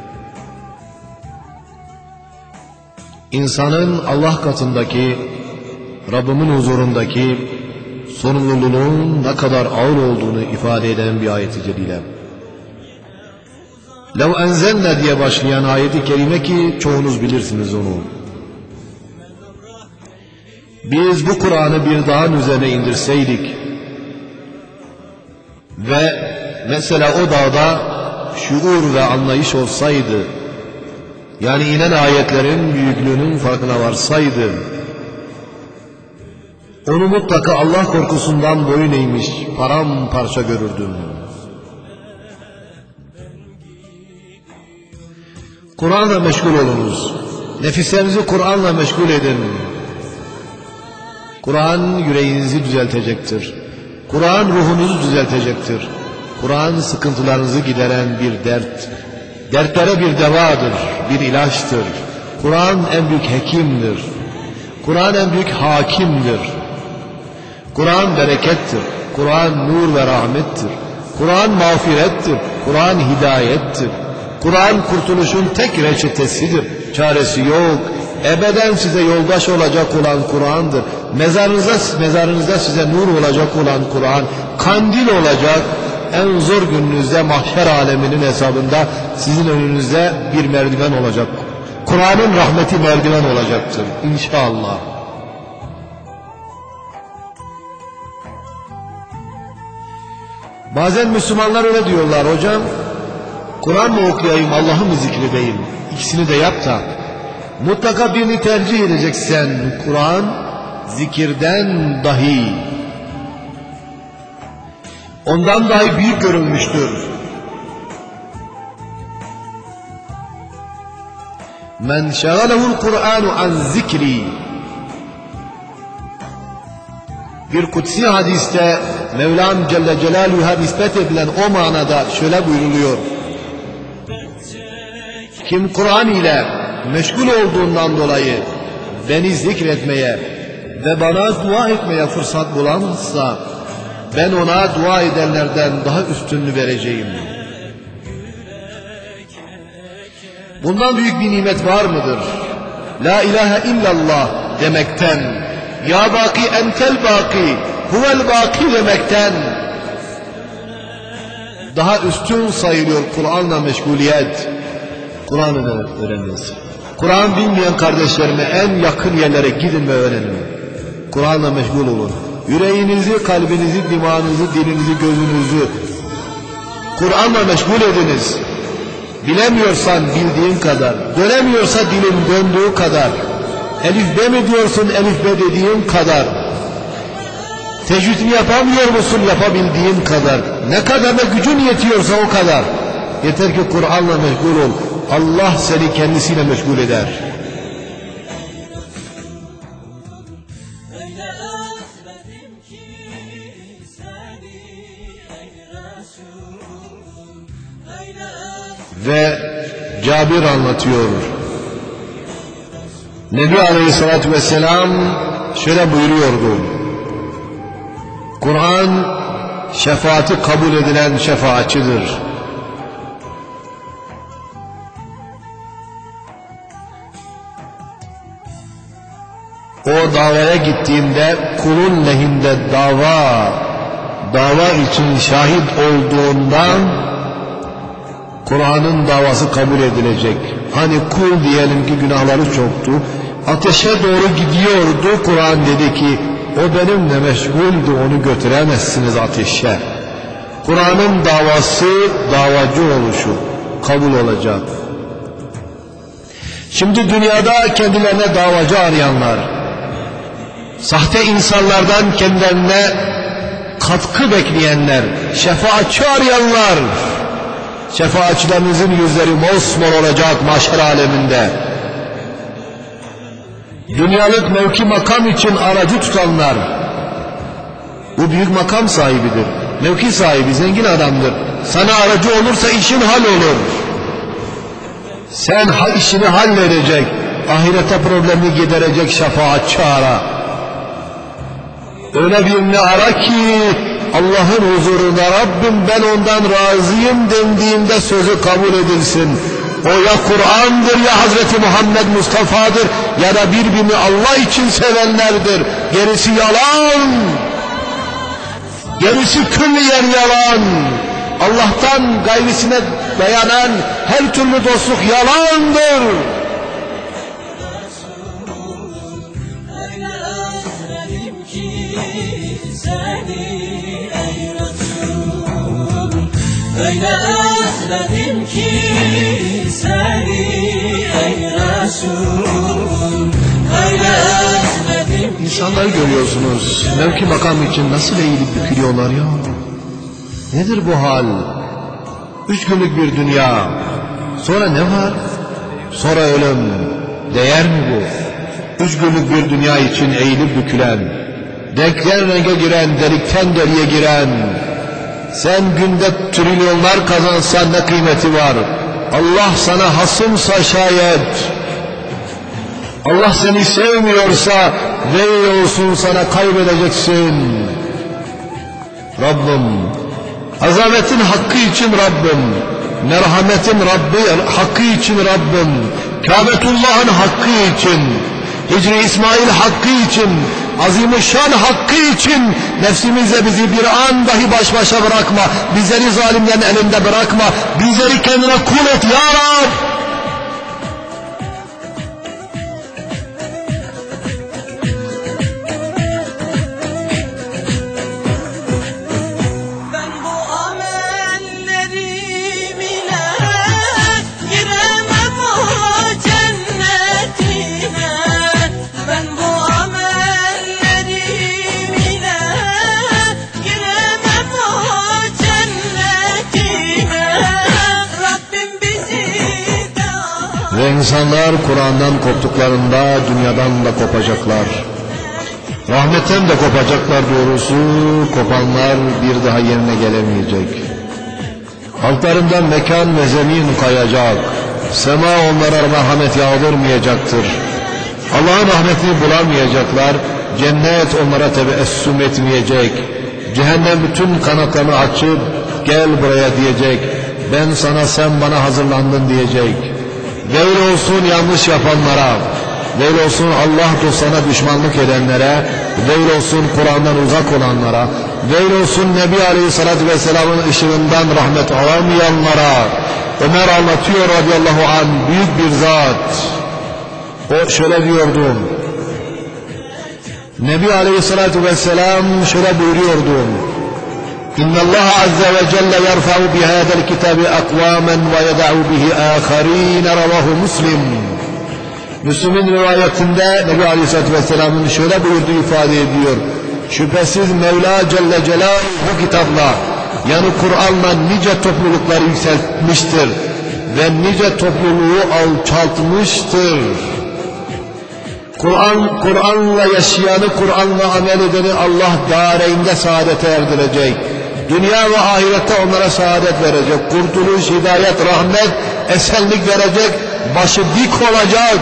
İnsanın Allah katındaki, Rabbimin huzurundaki sorumluluğun ne kadar ağır olduğunu ifade eden bir ayet-i celile. Lev enzelne diye başlayan ayet-i kerime ki çoğunuz bilirsiniz onu. Biz bu Kur'an'ı bir dağın üzerine indirseydik ve mesela o dağda şuur ve anlayış olsaydı, yani inen ayetlerin büyüklüğünün farkına varsaydı, onu mutlaka Allah korkusundan boyun eğmiş, paramparça görürdüm. Kur'an'la meşgul olunuz. Nefislerinizi Kur'an'la meşgul edin. Kur'an yüreğinizi düzeltecektir. Kur'an ruhunuzu düzeltecektir. Kur'an sıkıntılarınızı gideren bir dert, dertlere bir devadır, bir ilaçtır. Kur'an en büyük hekimdir. Kur'an en büyük hakimdir. Kur'an berekettir. Kur'an nur ve rahmettir. Kur'an mağfirettir. Kur'an hidayettir. Kur'an kurtuluşun tek reçetesidir. Çaresi yok. Ebeden size yoldaş olacak olan Kur'an'dır. Mezarınızda size nur olacak olan Kur'an, kandil olacak. En zor gününüzde mahşer aleminin hesabında sizin önünüzde bir merdiven olacak. Kur'an'ın rahmeti merdiven olacaktır İnşallah. Bazen Müslümanlar öyle diyorlar, hocam Kur'an mı okuyayım, Allah'ı mı zikredeyim? İkisini de yap da mutlaka birini tercih edeceksen. Kur'an zikirden dahi, ondan dahi büyük görülmüştür. Men şagalehu'l Kur'anu an zikri. Bir kutsi hadiste Mevlam Celle Celaluhu'ya nispet edilen o manada şöyle buyruluyor. Kim Kur'an ile meşgul olduğundan dolayı beni zikretmeye ve bana dua etmeye fırsat bulamazsa, ben ona dua edenlerden daha üstünlüğü vereceğim. Bundan büyük bir nimet var mıdır? La ilahe illallah demekten, ya baki entel baki, huvel baki demekten daha üstün sayılıyor Kur'an'la meşguliyet. Kur'an'ı öğreniniz. Kur'an bilmeyen kardeşlerime en yakın yerlere gidin ve öğrenin. Kur'an'la meşgul olun. Yüreğinizi, kalbinizi, dimağınızı, dilinizi, gözünüzü Kur'an'la meşgul ediniz. Bilemiyorsan bildiğin kadar, dönemiyorsa dilin döndüğü kadar, elif be mi diyorsun, elif be dediğin kadar, tecvidini yapamıyor musun, yapabildiğin kadar, ne kadar da gücün yetiyorsa o kadar. Yeter ki Kur'an'la meşgul ol. Allah seni kendisiyle meşgul eder. Ve Cabir anlatıyor. Nebi Aleyhisselatü Vesselam şöyle buyuruyordu. Kur'an şefaati kabul edilen şefaatçidir. O davaya gittiğinde kulun lehinde dava için şahit olduğundan Kur'an'ın davası kabul edilecek. Hani kul diyelim ki günahları çoktu, ateşe doğru gidiyordu, Kur'an dedi ki o benimle meşguldü, onu götüremezsiniz ateşe. Kur'an'ın davası, davacı oluşu kabul olacak. Şimdi dünyada kendilerine davacı arayanlar, sahte insanlardan kendilerine katkı bekleyenler, şefaatçi arayanlar, şefaatçilerinizin yüzleri mosmor olacak mahşer aleminde. Dünyalık mevki makam için aracı tutanlar, bu büyük makam sahibidir, mevki sahibi, zengin adamdır. Sana aracı olursa işin hal olur. Sen işini halledecek, ahirete problemini giderecek şefaatçi ara. Öyle birini ara ki Allah'ın huzurunda Rabbim ben ondan razıyım dendiğinde sözü kabul edilsin. O ya Kur'an'dır ya Hazreti Muhammed Mustafa'dır ya da birbirini Allah için sevenlerdir. Gerisi yalan. Gerisi külliyen yalan. Allah'tan gayrısına dayanan her türlü dostluk yalandır. Öyle özledim ki seni ey Resul. Öyle özledim ki seni ey Resul. Öyle özledim ki. İnsanları görüyorsunuz. Mevki makam için nasıl eğilip bükülüyorlar ya. Nedir bu hal? 3 günlük bir dünya. Sonra ne var? Sonra ölüm. Değer mi bu? 3 günlük bir dünya için eğilip bükülen, renkten renge giren, delikten deliğe giren, sen günde trilyonlar kazansan ne kıymeti var? Allah sana hasımsa şayet, Allah seni sevmiyorsa vey olsun sana, kaybedeceksin. Rabbim, azametin hakkı için Rabbim, merhametin Rabbi hakkı için Rabbim, Kâbetullah'ın hakkı için, Hicri İsmail hakkı için, Azimuşşan hakkı için nefsimizle bizi bir an dahi baş başa bırakma, bizleri zalimlerin elinde bırakma, bizleri kendine kul et ya Rab. Ve insanlar Kur'an'dan koptuklarında dünyadan da kopacaklar. Rahmetten de kopacaklar doğrusu, kopanlar bir daha yerine gelemeyecek. Altlarından mekan ve zemin kayacak. Sema onlara merhamet yağdırmayacaktır. Allah'ın rahmetini bulamayacaklar. Cennet onlara tebeessüm etmeyecek. Cehennem bütün kanatlarını açıp gel buraya diyecek. Ben sana, sen bana hazırlandın diyecek. Veil olsun yanlış yapanlara, veil olsun Allah dostlarına düşmanlık edenlere, veil olsun Kur'an'dan uzak olanlara, veil olsun Nebi Aleyhisselatü Vesselam'ın ışığından rahmet alamayanlara. Ömer anlatıyor radıyallahu anh, büyük bir zat. O şöyle diyordu. Nebi Aleyhisselatü Vesselam şöyle buyuruyordu. İnna Allah azze ve celle yerfa'u bihâdel kitabi akvâmen ve yeda'u bihi âkharîne ravahu Müslim. Müslim'in rivayetinde Nebi Aleyhisselatü Vesselam'ın şöyle buyurduğu ifade ediyor. Şüphesiz Mevla Celle Celaluhu bu kitapla, yani Kur'an'la nice toplulukları yükseltmiştir ve nice topluluğu alçaltmıştır. Kur'an'la yaşayanı, Kur'an'la amel edeni Allah dâreynde saadete erdirecek. Dünya ve ahirette onlara saadet verecek. Kurtuluş, hidayet, rahmet, esenlik verecek. Başı dik olacak.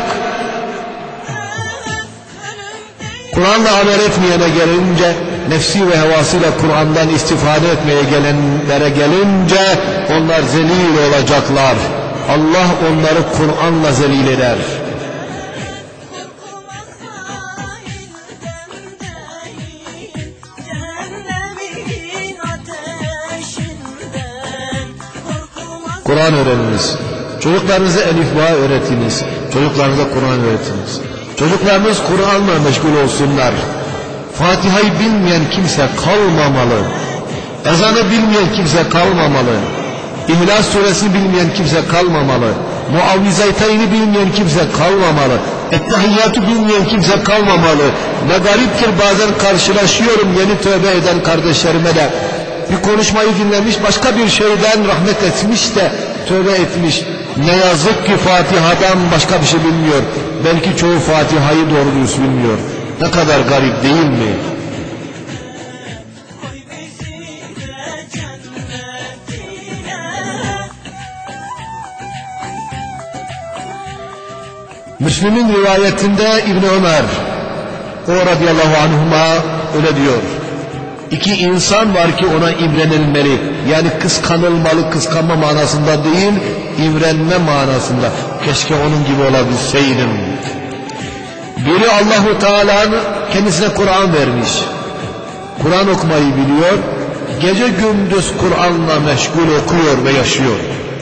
Kur'an'la amel etmeyene gelince, nefsi ve hevasıyla Kur'an'dan istifade etmeye gelenlere gelince, onlar zelil olacaklar. Allah onları Kur'an'la zelil eder. Kur'an öğreniniz. Çocuklarınıza elif ba öğretiniz. Çocuklarınıza Kur'an öğretiniz. Çocuklarınız Kur'an'la meşgul olsunlar. Fatiha'yı bilmeyen kimse kalmamalı. Ezanı bilmeyen kimse kalmamalı. İhlas suresini bilmeyen kimse kalmamalı. Muavvizateyni bilmeyen kimse kalmamalı. Ettehiyyatı bilmeyen kimse kalmamalı. Ne gariptir, bazen karşılaşıyorum yeni tövbe eden kardeşlerime de. Bir konuşmayı dinlemiş, başka bir şeyden rahmet etmiş de tövbe etmiş. Ne yazık ki Fatiha'dan başka bir şey bilmiyor. Belki çoğu Fatiha'yı doğru dürüst bilmiyor. Ne kadar garip değil mi? Müslim'in rivayetinde İbn Ömer, o radıyallahu anhuma öyle diyor. İki insan var ki ona imrenilmeli. Yani kıskanılmalı, kıskanma manasında değil, imrenme manasında. Keşke onun gibi olabilseydim. Biri Allahu Teala'nın kendisine Kur'an vermiş. Kur'an okumayı biliyor. Gece gündüz Kur'an'la meşgul okuyor ve yaşıyor.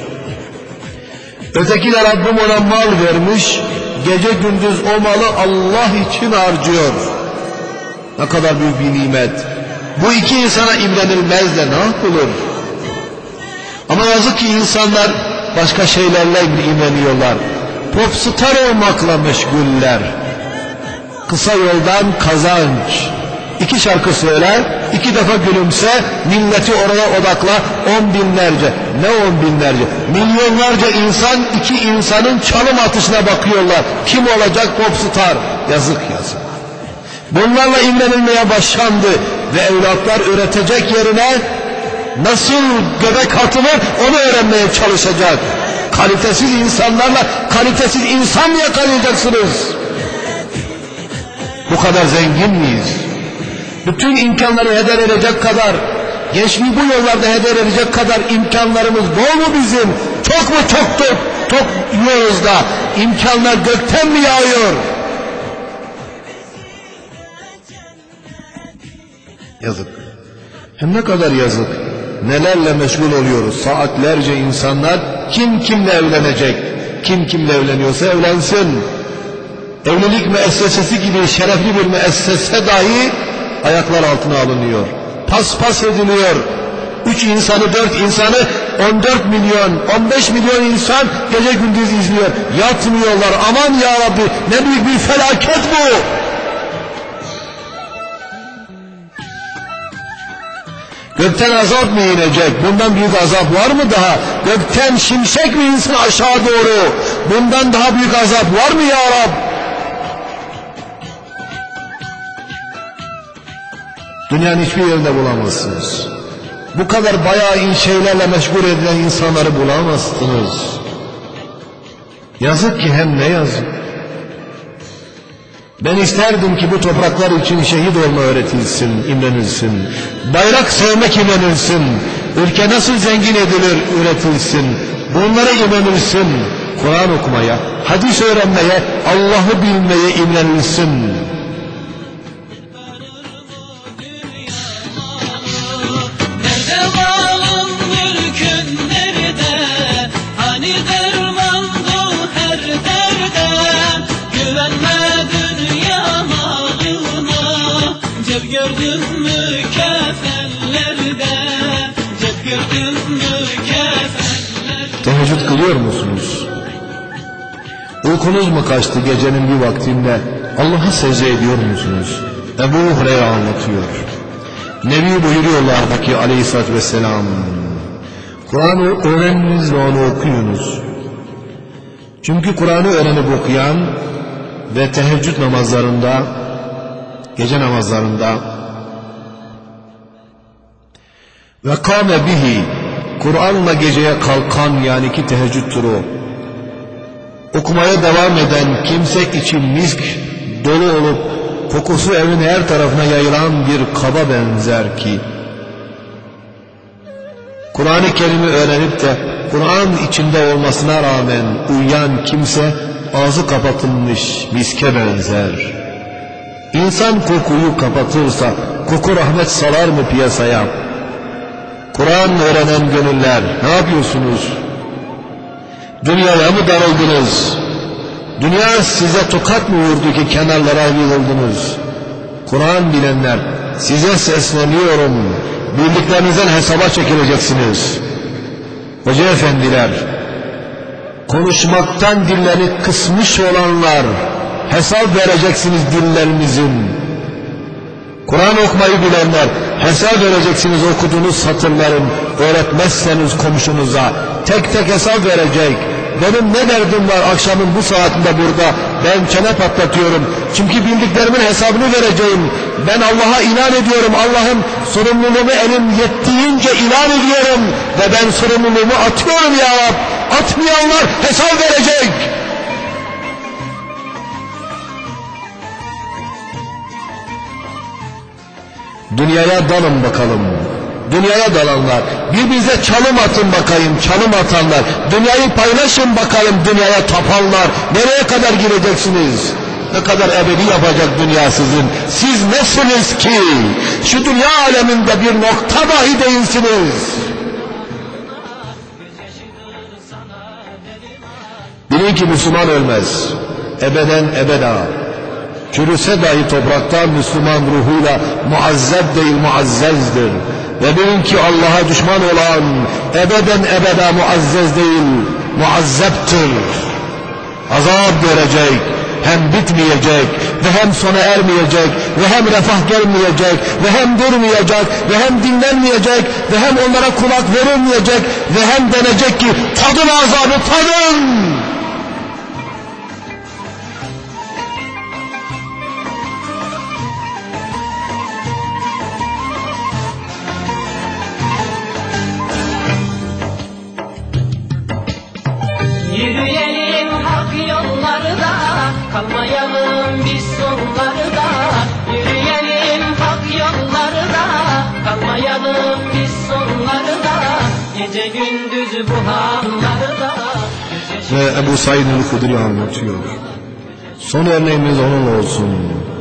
Öteki de Rabbim ona mal vermiş. Gece gündüz o malı Allah için harcıyor. Ne kadar büyük bir nimet. Bu iki insana imrenilmez de ne yapılır? Ama yazık ki insanlar başka şeylerle imreniyorlar. Popstar olmakla meşguller. Kısa yoldan kazanç. 2 şarkı söyler, 2 defa gülümse, milleti oraya odakla, 10 binlerce, ne 10 binlerce, milyonlarca insan 2 insanın çalım atışına bakıyorlar. Kim olacak popstar? Yazık yazık. Bunlarla imrenilmeye başlandı ve evlatlar üretecek yerine nasıl göbek atılır onu öğrenmeye çalışacak. Kalitesiz insanlarla kalitesiz insan mı yakalayacaksınız? Bu kadar zengin miyiz? Bütün imkanları heder edecek kadar, gençliği bu yollarda heder edecek kadar imkanlarımız bol mu bizim? Çok mu çok yiyoruz da imkanlar gökten mi yağıyor? Yazık. Hem ne kadar yazık. Nelerle meşgul oluyoruz. Saatlerce insanlar kim kimle evlenecek? Kim kimle evleniyorsa evlensin. Evlilik müessesesi gibi şerefli bir müessese dahi ayaklar altına alınıyor. Paspas ediliyor. 3 insanı 4 insanı 14 milyon 15 milyon insan gece gündüz izliyor. Yatmıyorlar. Aman ya Rabbi, ne büyük bir felaket bu. Gökten azap mı inecek? Bundan büyük azap var mı daha? Gökten şimşek mi insin aşağı doğru? Bundan daha büyük azap var mı ya Rab? Dünyanın hiçbir yerinde bulamazsınız. Bu kadar bayağı şeylerle meşgul edilen insanları bulamazsınız. Yazık ki, hem ne yazık. Ben isterdim ki bu topraklar için şehit olma öğretilsin, imrenilsin. Bayrak sevmek imrenilsin. Ülke nasıl zengin edilir öğretilsin. Bunlara imrenilsin. Kur'an okumaya, hadis öğrenmeye, Allah'ı bilmeye imrenilsin. Gördün mü kefenlerde, cep gördün mü kefenlerde. Teheccüd kılıyor musunuz? Uykunuz mu kaçtı gecenin bir vaktinde? Allah'a secde ediyor musunuz? Ebu Hureyre anlatıyor. Nebi buyuruyorlardı ki aleyhissalatü vesselam, Kur'an'ı öğreniniz ve onu okuyunuz. Çünkü Kur'an'ı öğrenip okuyan ve teheccüd namazlarında, gece namazlarında ve kâme bihi, Kur'an'la geceye kalkan, yani ki teheccüdtür o, okumaya devam eden kimse için misk dolu olup kokusu evin her tarafına yayılan bir kaba benzer ki, Kur'an-ı Kerim'i öğrenip de Kur'an içinde olmasına rağmen uyuyan kimse ağzı kapatılmış miske benzer. İnsan kokuyu kapatırsa koku rahmet salar mı piyasaya? Kur'an öğrenen gönüller, ne yapıyorsunuz? Dünyaya mı darıldınız? Dünya size tokat mı vurdu ki kenarlara yığıldınız? Kur'an bilenler, size sesleniyorum, bildiklerinizden hesaba çekileceksiniz. Hoca efendiler, konuşmaktan dilleri kısmış olanlar, hesap vereceksiniz dillerinizin. Kur'an okumayı bilenler, hesap vereceksiniz okuduğunuz satırların. Öğretmezseniz komşunuza tek tek hesap verecek. Benim ne derdim var akşamın bu saatinde burada? Ben çene patlatıyorum. Çünkü bildiklerimin hesabını vereceğim. Ben Allah'a inan ediyorum. Allah'ın sorumluluğumu elim yettiğince ilan ediyorum. Ve ben sorumluluğumu atıyorum ya Rab. Atmayanlar hesap verecek. Dünyaya dalın bakalım. Dünyaya dalanlar. Birbirinize çalım atın bakayım, çalım atanlar. Dünyayı paylaşın bakalım, dünyaya tapanlar. Nereye kadar gireceksiniz? Ne kadar ebedi yapacak dünya sizin? Siz nesiniz ki? Şu dünya aleminde bir nokta dahi değilsiniz. Bilin ki Müslüman ölmez. Ebeden ebeda. Çürüse dahi topraktan Müslüman ruhuyla muazzeb değil muazzezdir. Ve bilin ki Allah'a düşman olan ebeden ebeda muazzez değil muazzeptir. Azap görecek, hem bitmeyecek ve hem sona ermeyecek ve hem refah gelmeyecek ve hem durmayacak ve hem dinlenmeyecek ve hem onlara kulak verilmeyecek ve hem denecek ki tadın azabı tadın. Yürüyelim hak yollarda, kalmayalım biz sonlarda. Yürüyelim hak yollarda, kalmayalım biz sonlarda. Gece gündüz bu hallarda. Ve Ebu Said el-Hudri anlatıyor. Son örneğimiz onunla olsun.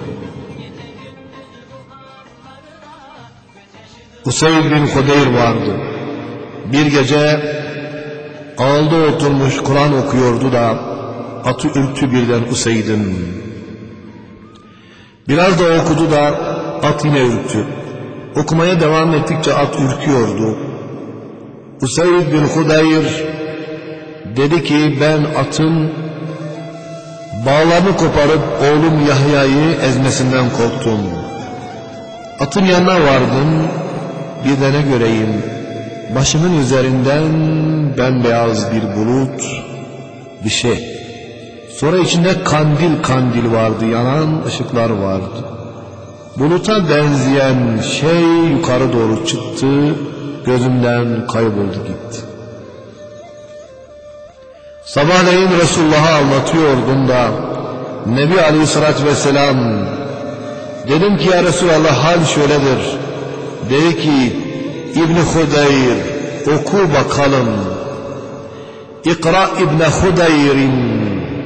Useyd bin Hudeyr vardı. Bir gece ağılda oturmuş Kur'an okuyordu da atı ürktü birden Useyd'in. Biraz da okudu da at yine ürktü. Okumaya devam ettikçe at ürküyordu. Useyd bin Hudeyr dedi ki ben atın bağlarını koparıp oğlum Yahya'yı ezmesinden korktum. Atın yanına vardım, bir de ne göreyim, başımın üzerinden bembeyaz bir bulut, bir şey. Sonra içinde kandil kandil vardı, yanan ışıklar vardı. Buluta benzeyen şey yukarı doğru çıktı, gözümden kayboldu gitti. Sabahleyin Resulullah'a anlatıyordum da Nebi Aleyhisselatü Vesselam, dedim ki ya Resulallah hal şöyledir. Dedi ki İbn-i Hudeyr oku bakalım. İkra İbn-i Hudeyr'in.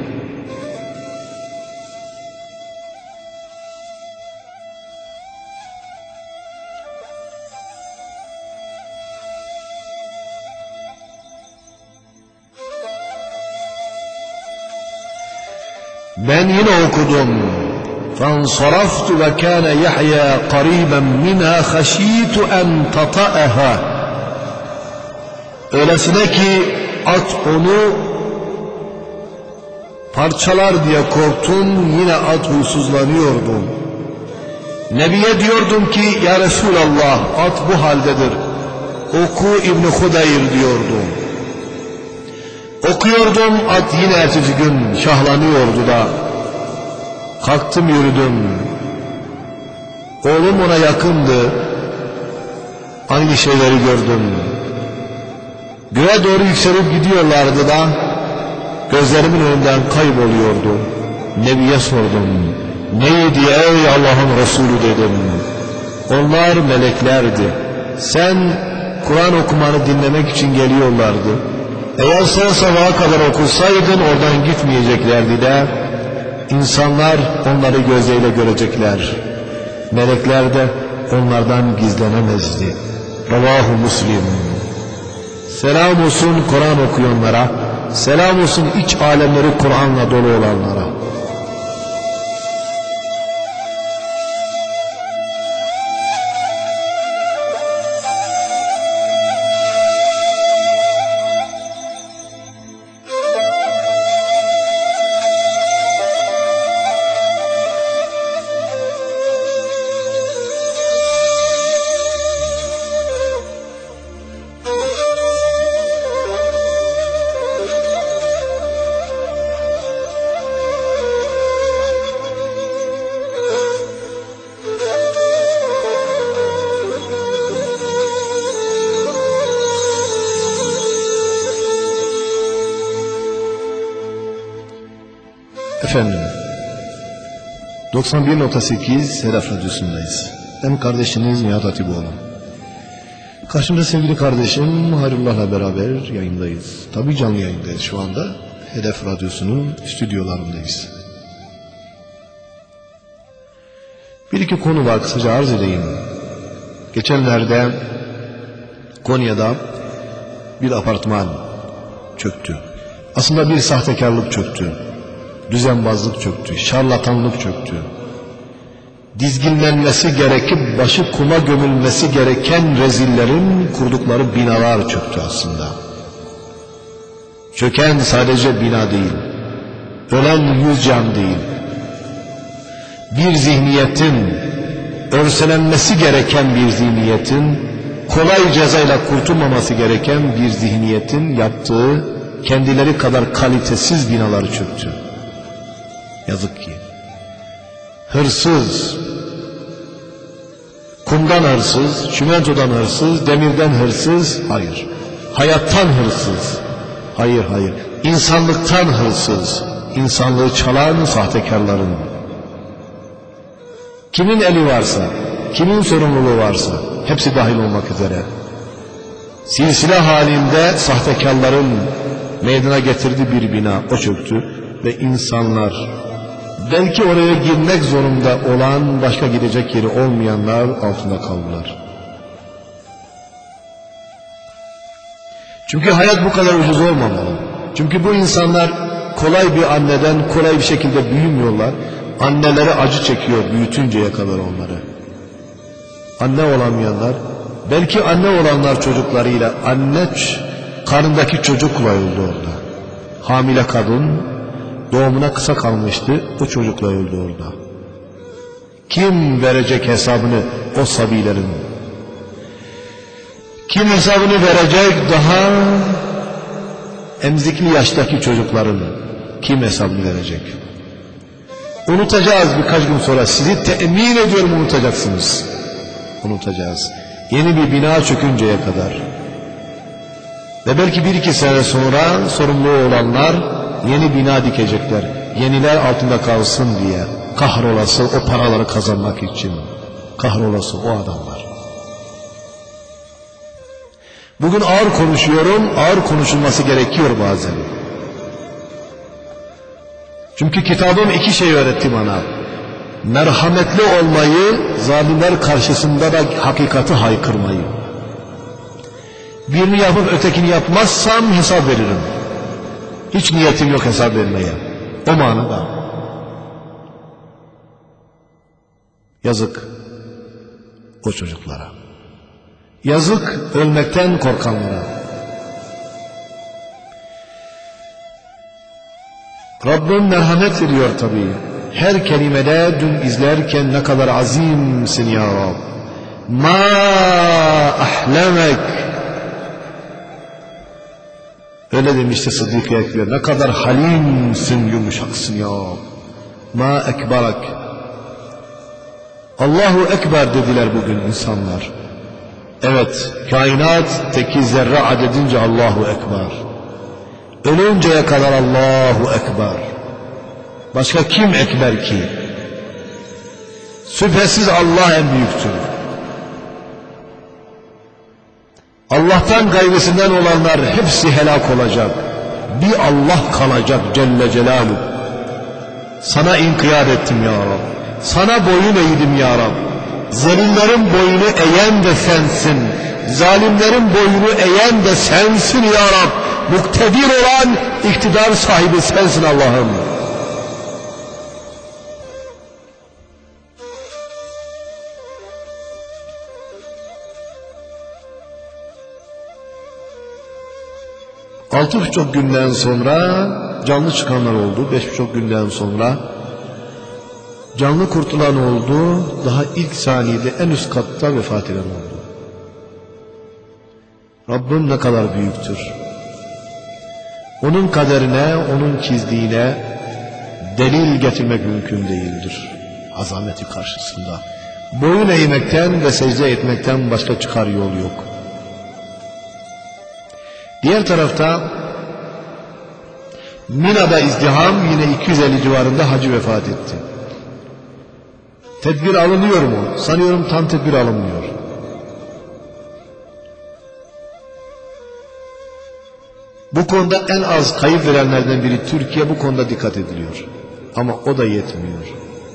Ben yine okudum. فانصرفت وكان يحيى قريبا منها خشيت أن تطأها. Öylesine ki at onu parçalar diye korktum, yine at huysuzlanıyordu. Nebiye diyordum ki ya Resulallah at bu haldedir, oku İbn-i Hudeyr diyordum. Okuyordum, at yine ertesi gün şahlanıyordu da. Kalktım yürüdüm. Oğlum ona yakındı. Aynı şeyleri gördüm. Göğe doğru yükselip gidiyorlardı da gözlerimin önünden kayboluyordu. Nebiye sordum. Neydi ey Allah'ın Resulü dedim. Onlar meleklerdi. Sen Kur'an okumanı dinlemek için geliyorlardı. Eğer sen sabaha kadar okusaydın oradan gitmeyeceklerdi de İnsanlar onları gözleriyle görecekler. Melekler de onlardan gizlenemezdi. Ravahu Müslim. Selam olsun Kur'an okuyanlara, selam olsun iç alemleri Kur'an'la dolu olanlara. Efendim 91.8 Hedef Radyosu'ndayız. Ben kardeşiniz Nihat Hatipoğlu. Karşımda sevgili kardeşim Hayrullah'la beraber yayındayız. Tabii canlı yayındayız şu anda. Hedef Radyosu'nun stüdyolarındayız. Bir iki konu var, kısaca arz edeyim. Geçenlerde Konya'da bir apartman çöktü. Aslında bir sahtekarlık çöktü. Düzenbazlık çöktü. Şarlatanlık çöktü. Dizginlenmesi gerekip başı kuma gömülmesi gereken rezillerin kurdukları binalar çöktü aslında. Çöken sadece bina değil, ölen 100 can değil. Bir zihniyetin, örselenmesi gereken bir zihniyetin, kolay cezayla kurtulmaması gereken bir zihniyetin yaptığı kendileri kadar kalitesiz binaları çöktü. Yazık ki. Hırsız, kumdan hırsız, çimentodan hırsız, demirden hırsız, hayır. Hayattan hırsız, hayır. İnsanlıktan hırsız, insanlığı çalan sahtekarların. Kimin eli varsa, kimin sorumluluğu varsa, hepsi dahil olmak üzere. Silsile halinde sahtekarların meydana getirdiği bir bina, o çöktü ve insanlar, belki oraya girmek zorunda olan, başka gidecek yeri olmayanlar altında kaldılar. Çünkü hayat bu kadar ucuz olmamalı. Çünkü bu insanlar kolay bir anneden kolay bir şekilde büyümüyorlar. Anneleri acı çekiyor büyütünceye kadar onları. Anne olamayanlar, belki anne olanlar çocuklarıyla, anne karnındaki çocukla öldü orada. Hamile kadın doğumuna kısa kalmıştı, o çocukla öldü orada. Kim verecek hesabını o sabilerin? Kim hesabını verecek daha emzikli yaştaki çocukların? Kim hesabını verecek? Unutacağız birkaç gün sonra, sizi temin ediyorum unutacaksınız. Unutacağız. Yeni bir bina çökünceye kadar. Ve belki bir iki sene sonra sorumlu olanlar yeni bina dikecekler. Yeniler altında kalsın diye. Kahrolası o paraları kazanmak için. Kahrolası o adamlar. Bugün ağır konuşuyorum, ağır konuşulması gerekiyor bazen. Çünkü kitabım iki şey öğretti bana. Merhametli olmayı, zalimler karşısında da hakikati haykırmayı. Birini yapıp ötekini yapmazsam hesap veririm. Hiç niyetim yok hesap vermeye. O manada. Yazık o çocuklara. Yazık ölmekten korkanlara. Rabbim merhamet ediyor tabii. Her kelimede dün izlerken ne kadar azimsin ya Rab. Ma ahlemek. Öyle demişti Sıddık-ı Ekber. Ne kadar halimsin, yumuşaksın ya Rab. Ma ekberak. Allahu Ekber dediler bugün insanlar. Evet, kainat teki zerre adedince Allahu Ekber. Ölünceye kadar Allahu Ekber. Başka kim ekber ki? Şüphesiz Allah en büyüktür. Allah'tan gayrısından olanlar hepsi helak olacak. Bir Allah kalacak Celle Celaluhu. Sana inkiyat ettim ya Rab. Sana boyun eğdim ya Rab. Zalimlerin boyunu eğen de sensin. Zalimlerin boyunu eğen de sensin ya Rab. Muktedir olan iktidar sahibi sensin Allah'ım. Altı buçuk günden sonra canlı çıkanlar oldu. 5,5 günden sonra canlı kurtulan oldu. Daha ilk saniyede en üst katta vefat eden oldu. Rabbim ne kadar büyüktür. Onun kaderine, onun çizdiğine delil getirmek mümkün değildir. Azameti karşısında. Boyun eğmekten ve secde etmekten başka çıkar yol yok. Diğer tarafta Mina'da izdiham, yine 250 civarında hacı vefat etti. Tedbir alınıyor mu? Sanıyorum tam tedbir alınmıyor. Bu konuda en az kayıp verenlerden biri Türkiye, bu konuda dikkat ediliyor. Ama o da yetmiyor.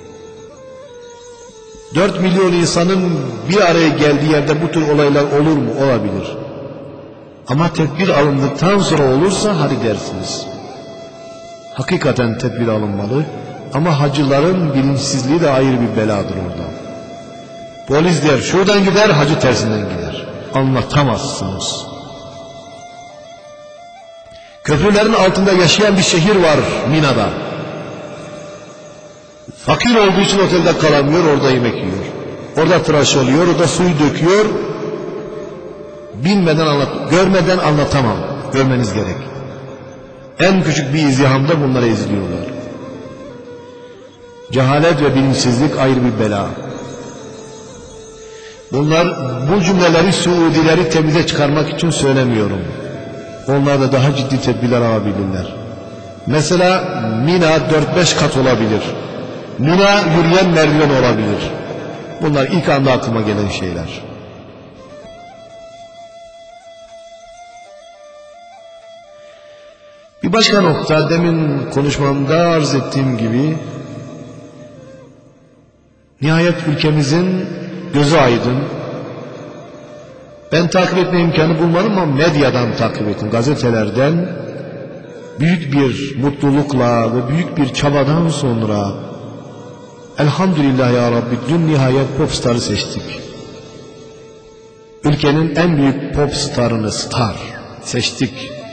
4 milyon insanın bir araya geldiği yerde bu tür olaylar olur mu? Olabilir. Ama tedbir alındıktan sonra olursa hadi dersiniz. Hakikaten tedbir alınmalı. Ama hacıların bilinçsizliği de ayrı bir beladır orada. Polis der şuradan gider, hacı tersinden gider. Anlatamazsınız. Köprülerin altında yaşayan bir şehir var Mina'da. Fakir olduğu için otelde kalamıyor, orada yemek yiyor. Orada tıraş oluyor, orada suyu döküyor. Görmeden anlatamam. Görmeniz gerek. En küçük bir izdihamda bunları izliyorlar. Cehalet ve bilinçsizlik ayrı bir bela. Bu cümleleri Suudileri temize çıkarmak için söylemiyorum. Onlar da daha ciddi tedbirler alabilirler. Mesela Mina 4-5 kat olabilir. Mina yürüyen merdiven olabilir. Bunlar ilk anda aklıma gelen şeyler. Bir başka nokta, demin konuşmamda arz ettiğim gibi, nihayet ülkemizin gözü aydın. Ben takip etme imkanı bulmadım ama medyadan takip ettim, gazetelerden. Büyük bir mutlulukla ve büyük bir çabadan sonra elhamdülillah ya Rabbi dün nihayet popstarı seçtik. Ülkenin en büyük popstarını seçtik.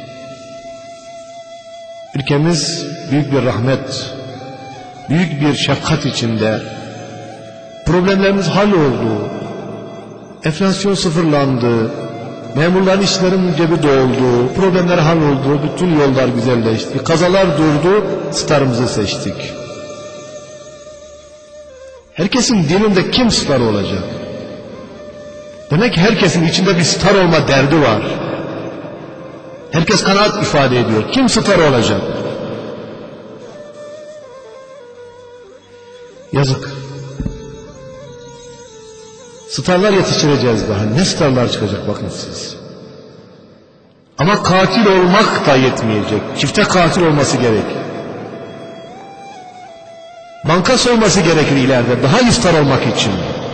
Ülkemiz büyük bir rahmet, büyük bir şefkat içinde. Problemlerimiz halloldu. Enflasyon sıfırlandı. Memurların işlerin cebi doldu. Problemler halloldu. Bütün yollar güzelleşti. Kazalar durdu. Starımızı seçtik. Herkesin dilinde kim star olacak? Demek ki herkesin içinde bir star olma derdi var. Herkes kanaat ifade ediyor. Kim star olacak? Yazık. Starlar yetiştireceğiz daha. Ne starlar çıkacak bakın siz. Ama katil olmak da yetmeyecek. Çifte katil olması gerek. Banka soyması gerekir ileride. Daha iyi star olmak için.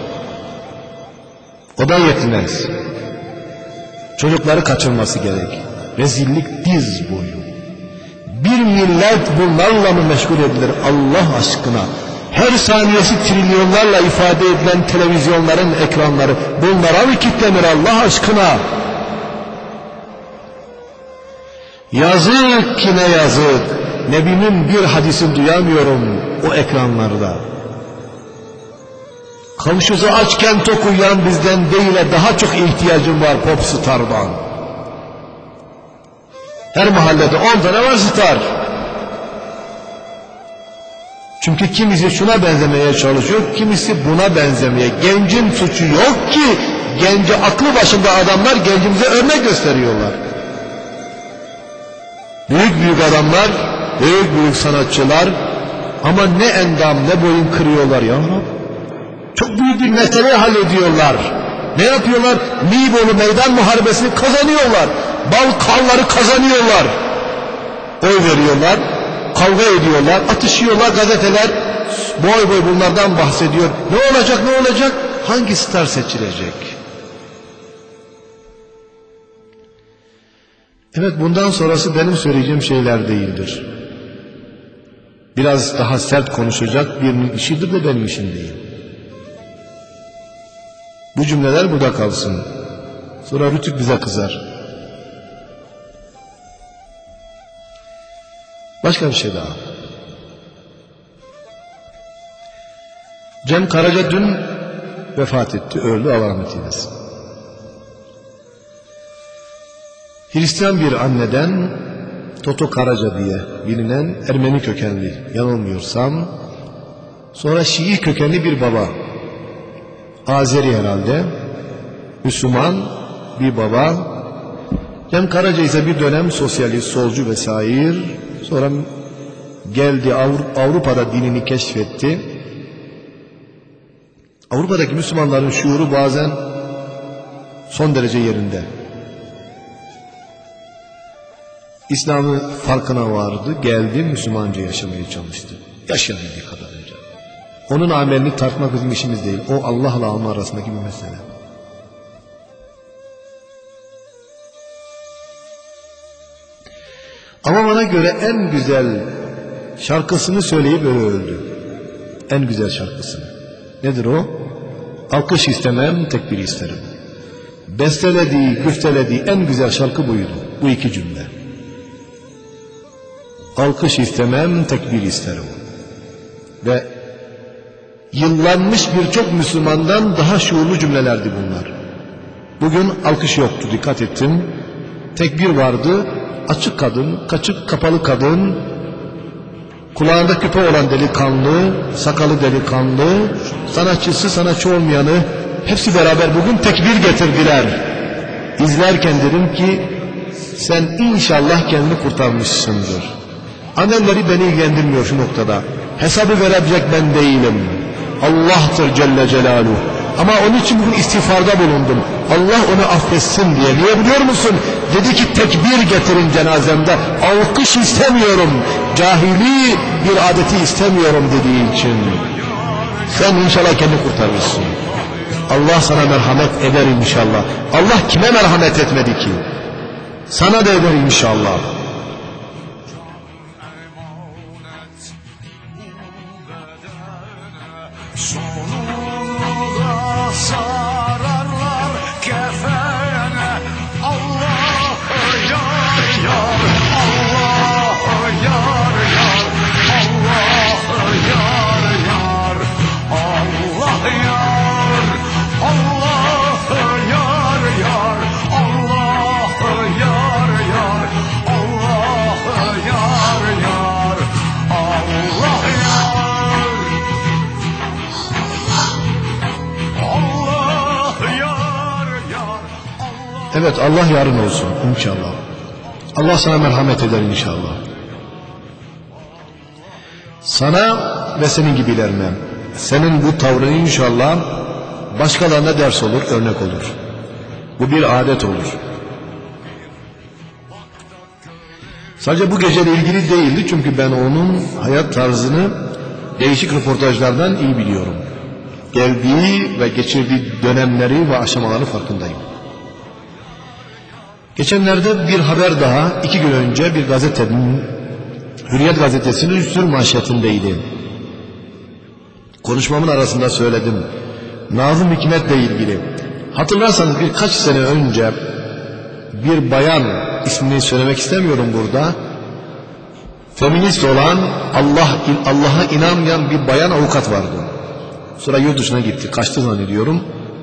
O da yetmez. Çocukları kaçırması gerek. Rezillik diz boyu. Bir millet bunlarla mı meşgul edilir Allah aşkına? Her saniyesi trilyonlarla ifade edilen televizyonların ekranları bunlara mı kilitlenir Allah aşkına? Yazık ki ne yazık. Nebimin bir hadisini duyamıyorum o ekranlarda. Komşusu açken tok uyuyan bizden değil, daha çok ihtiyacım var popstardan. Her mahallede 10 tane var star. Çünkü kimisi şuna benzemeye çalışıyor, kimisi buna benzemeye. Gencin suçu yok ki, genci aklı başında adamlar gencimize örnek gösteriyorlar. Büyük büyük adamlar, büyük büyük sanatçılar ama ne endam ne boyun kırıyorlar ya. Çok büyük bir mesele hallediyorlar. Ne yapıyorlar? Nibolu meydan muharebesini kazanıyorlar. Balkanları kazanıyorlar. Oy veriyorlar, kavga ediyorlar, atışıyorlar, gazeteler boy boy bunlardan bahsediyor. Ne olacak, ne olacak? Hangi star seçilecek? Evet, bundan sonrası benim söyleyeceğim şeyler değildir. Biraz daha sert konuşacak birinin işidir de benim işim değil. Bu cümleler burada kalsın. Sonra Rütük bize kızar. Başka bir şey daha. Cem Karaca dün vefat etti, öldü, Allah rahmet eylesin. Hristiyan bir anneden, Toto Karaca diye bilinen Ermeni kökenli, yanılmıyorsam, sonra Şii kökenli bir baba, Azeri herhalde, Müslüman bir baba. Cem Karaca ise bir dönem sosyalist, solcu vesaire, sonra geldi Avrupa'da dinini keşfetti. Avrupa'daki Müslümanların şuuru bazen son derece yerinde. İslam'ı farkına vardı, geldi, Müslümanca yaşamaya çalıştı. Yaşayabildiği kadarıyla. Onun amelini tartmak bizim işimiz değil. O Allah'la onun arasındaki bir mesele. Ama bana göre en güzel şarkısını söyleyip öyle öldü. En güzel şarkısını. Nedir o? Alkış istemem, tekbir isterim. Bestelediği, güftelediği en güzel şarkı buydu. Bu iki cümle. Alkış istemem, tekbir isterim. Ve yıllanmış birçok Müslümandan daha şuurlu cümlelerdi bunlar. Bugün alkış yoktu, dikkat ettim. Tekbir vardı, açık kadın, kapalı kadın, kulağında küpe olan delikanlı, sakalı delikanlı, sanatçısı, sanatçı olmayanı hepsi beraber bugün tekbir getirdiler. İzlerken dedim ki sen inşallah kendini kurtarmışsındır. Amelleri beni ilgilendirmiyor şu noktada. Hesabı verebilecek ben değilim. Allah'tır Celle Celaluhu. Ama onun için bugün istiğfarda bulundum. Allah onu affetsin diye. Niye biliyor musun? Dedi ki tekbir getirin cenazemde. Alkış istemiyorum. Cahili bir adeti istemiyorum dediği için. Sen inşallah kendini kurtarırsın. Allah sana merhamet eder inşallah. Allah kime merhamet etmedi ki? Sana da eder inşallah. Sonunda sararlar kefene. Allah'ı yar yar, Allah'ı yar yar, Allah'ı yar yar, Allah yar, Allah'ı yar yar, Allah'ı yar yar, Allah'ı yar yar, Allah yar. Evet, Allah yarın olsun inşallah. Allah sana merhamet eder inşallah. Sana ve senin gibilerine, senin bu tavrın inşallah başkalarına ders olur, örnek olur. Bu bir adet olur. Sadece bu geceyle ilgili değildi çünkü ben onun hayat tarzını değişik röportajlardan iyi biliyorum. Geldiği ve geçirdiği dönemleri ve aşamaları farkındayım. Geçenlerde bir haber daha 2 gün önce bir gazetenin, Hürriyet gazetesinin üst manşetindeydi. Konuşmamın arasında söyledim. Nazım Hikmet'le ilgili. Hatırlarsanız birkaç sene önce bir bayan, ismini söylemek istemiyorum burada, feminist olan, Allah'a inanmayan bir bayan avukat vardı. Sonra yurt dışına gitti, kaçtı zannediyorum.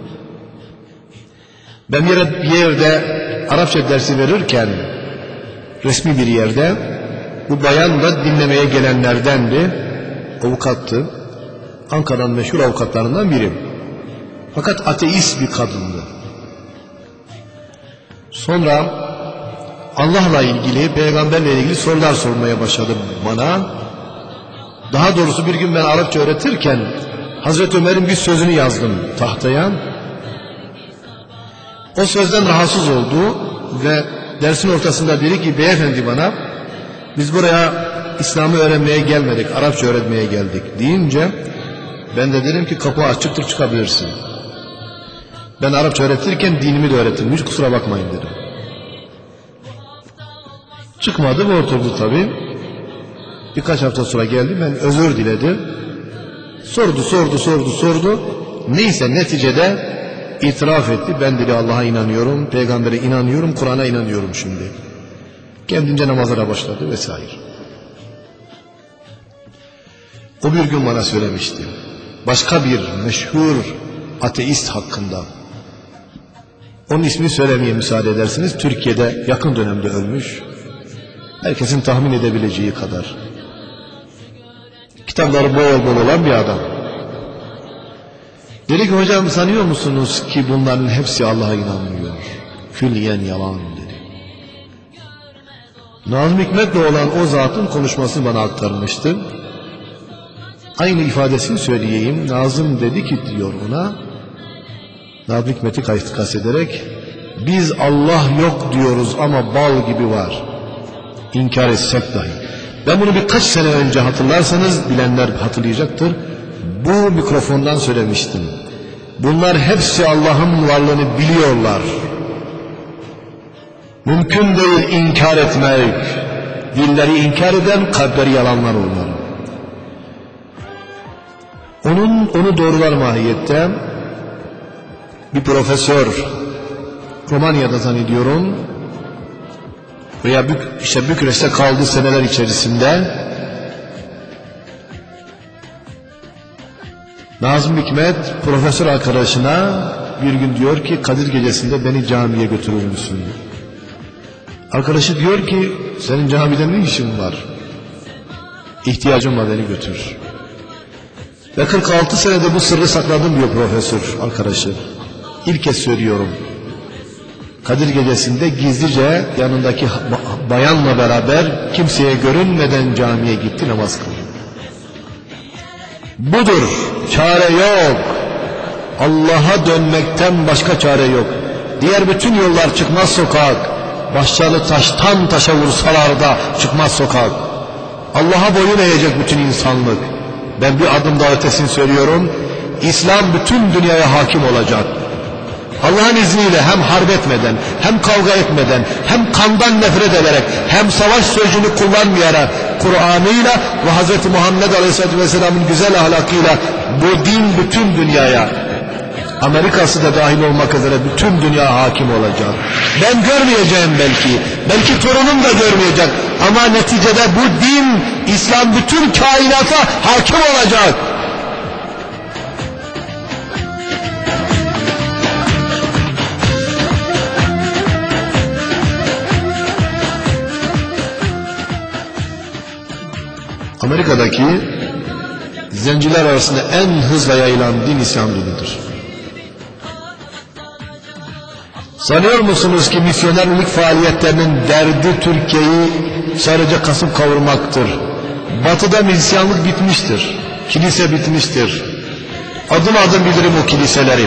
Ben bir yerde Arapça dersi verirken, resmi bir yerde, bu bayan da dinlemeye gelenlerdendi, avukattı. Ankara'nın meşhur avukatlarından biri. Fakat ateist bir kadındı. Sonra Allah'la ilgili, peygamberle ilgili sorular sormaya başladı bana. Daha doğrusu bir gün ben Arapça öğretirken Hazreti Ömer'in bir sözünü yazdım tahtaya. O sözden rahatsız oldu ve dersin ortasında dedi ki beyefendi bana, biz buraya İslam'ı öğrenmeye gelmedik, Arapça öğretmeye geldik deyince ben de dedim ki kapı açıktır, çıkabilirsin. Ben Arapça öğretirken dinimi de öğrettim, hiç kusura bakmayın dedim. Çıkmadı ve oturdu tabii. Birkaç hafta sonra geldi, ben özür diledi. Sordu. Neyse neticede itiraf etti. Ben dedi Allah'a inanıyorum, peygambere inanıyorum, Kur'an'a inanıyorum şimdi. Kendince namazlara başladı vesaire. O bir gün bana söylemişti. Başka bir meşhur ateist hakkında. Onun ismini söylemeye müsaade edersiniz. Türkiye'de yakın dönemde ölmüş. Herkesin tahmin edebileceği kadar. Kitapları bol olan bir adam. Dedi ki hocam sanıyor musunuz ki bunların hepsi Allah'a inanmıyor. Külliyen yalan dedi. Nazım Hikmet'le olan o zatın konuşmasını bana aktarmıştı. Aynı ifadesini söyleyeyim. Nazım dedi ki diyor ona, Nazım Hikmet'i kastederek, biz Allah yok diyoruz ama bal gibi var. İnkar etsek dahi. Ben bunu birkaç sene önce hatırlarsanız bilenler hatırlayacaktır. Bu mikrofondan söylemiştim. Bunlar hepsi Allah'ın varlığını biliyorlar. Mümkün değil inkar etmek. Dilleri inkar eden kalpleri yalanlar onlar. Onu doğrular mahiyette bir profesör, Romanya'da zannediyorum, veya işte Bükreş'te kaldığı seneler içerisinde Nazım Hikmet profesör arkadaşına bir gün diyor ki, Kadir Gecesi'nde beni camiye götürür müsün? Arkadaşı diyor ki, senin camide ne işin var? İhtiyacım var, beni götür. Ve 46 senede bu sırrı sakladım diyor profesör arkadaşı. İlk kez söylüyorum. Kadir Gecesi'nde gizlice yanındaki bayanla beraber kimseye görünmeden camiye gitti, namaz kıldı. Budur, çare yok. Allah'a dönmekten başka çare yok. Diğer bütün yollar çıkmaz sokak. Başlarını taştan taşa vursalar da çıkmaz sokak. Allah'a boyun eğecek bütün insanlık. Ben bir adım daha ötesini söylüyorum. İslam bütün dünyaya hakim olacak. Allah'ın izniyle hem harp etmeden, hem kavga etmeden, hem kandan nefret ederek, hem savaş sözcüğünü kullanmayarak, Kur'an'ıyla ve Hz. Muhammed Aleyhisselatü Vesselam'ın güzel ahlakıyla bu din bütün dünyaya, Amerika'sı da dahil olmak üzere bütün dünya hakim olacak. Ben görmeyeceğim belki torunum da görmeyecek, ama neticede bu din, İslam bütün kainata hakim olacak. Amerika'daki zenciler arasında en hızla yayılan din İslam dinidir. Sanıyor musunuz ki misyonerlik faaliyetlerinin derdi Türkiye'yi sadece kasıp kavurmaktır? Batı'da Hristiyanlık bitmiştir. Kilise bitmiştir. Adım adım bilirim o kiliseleri.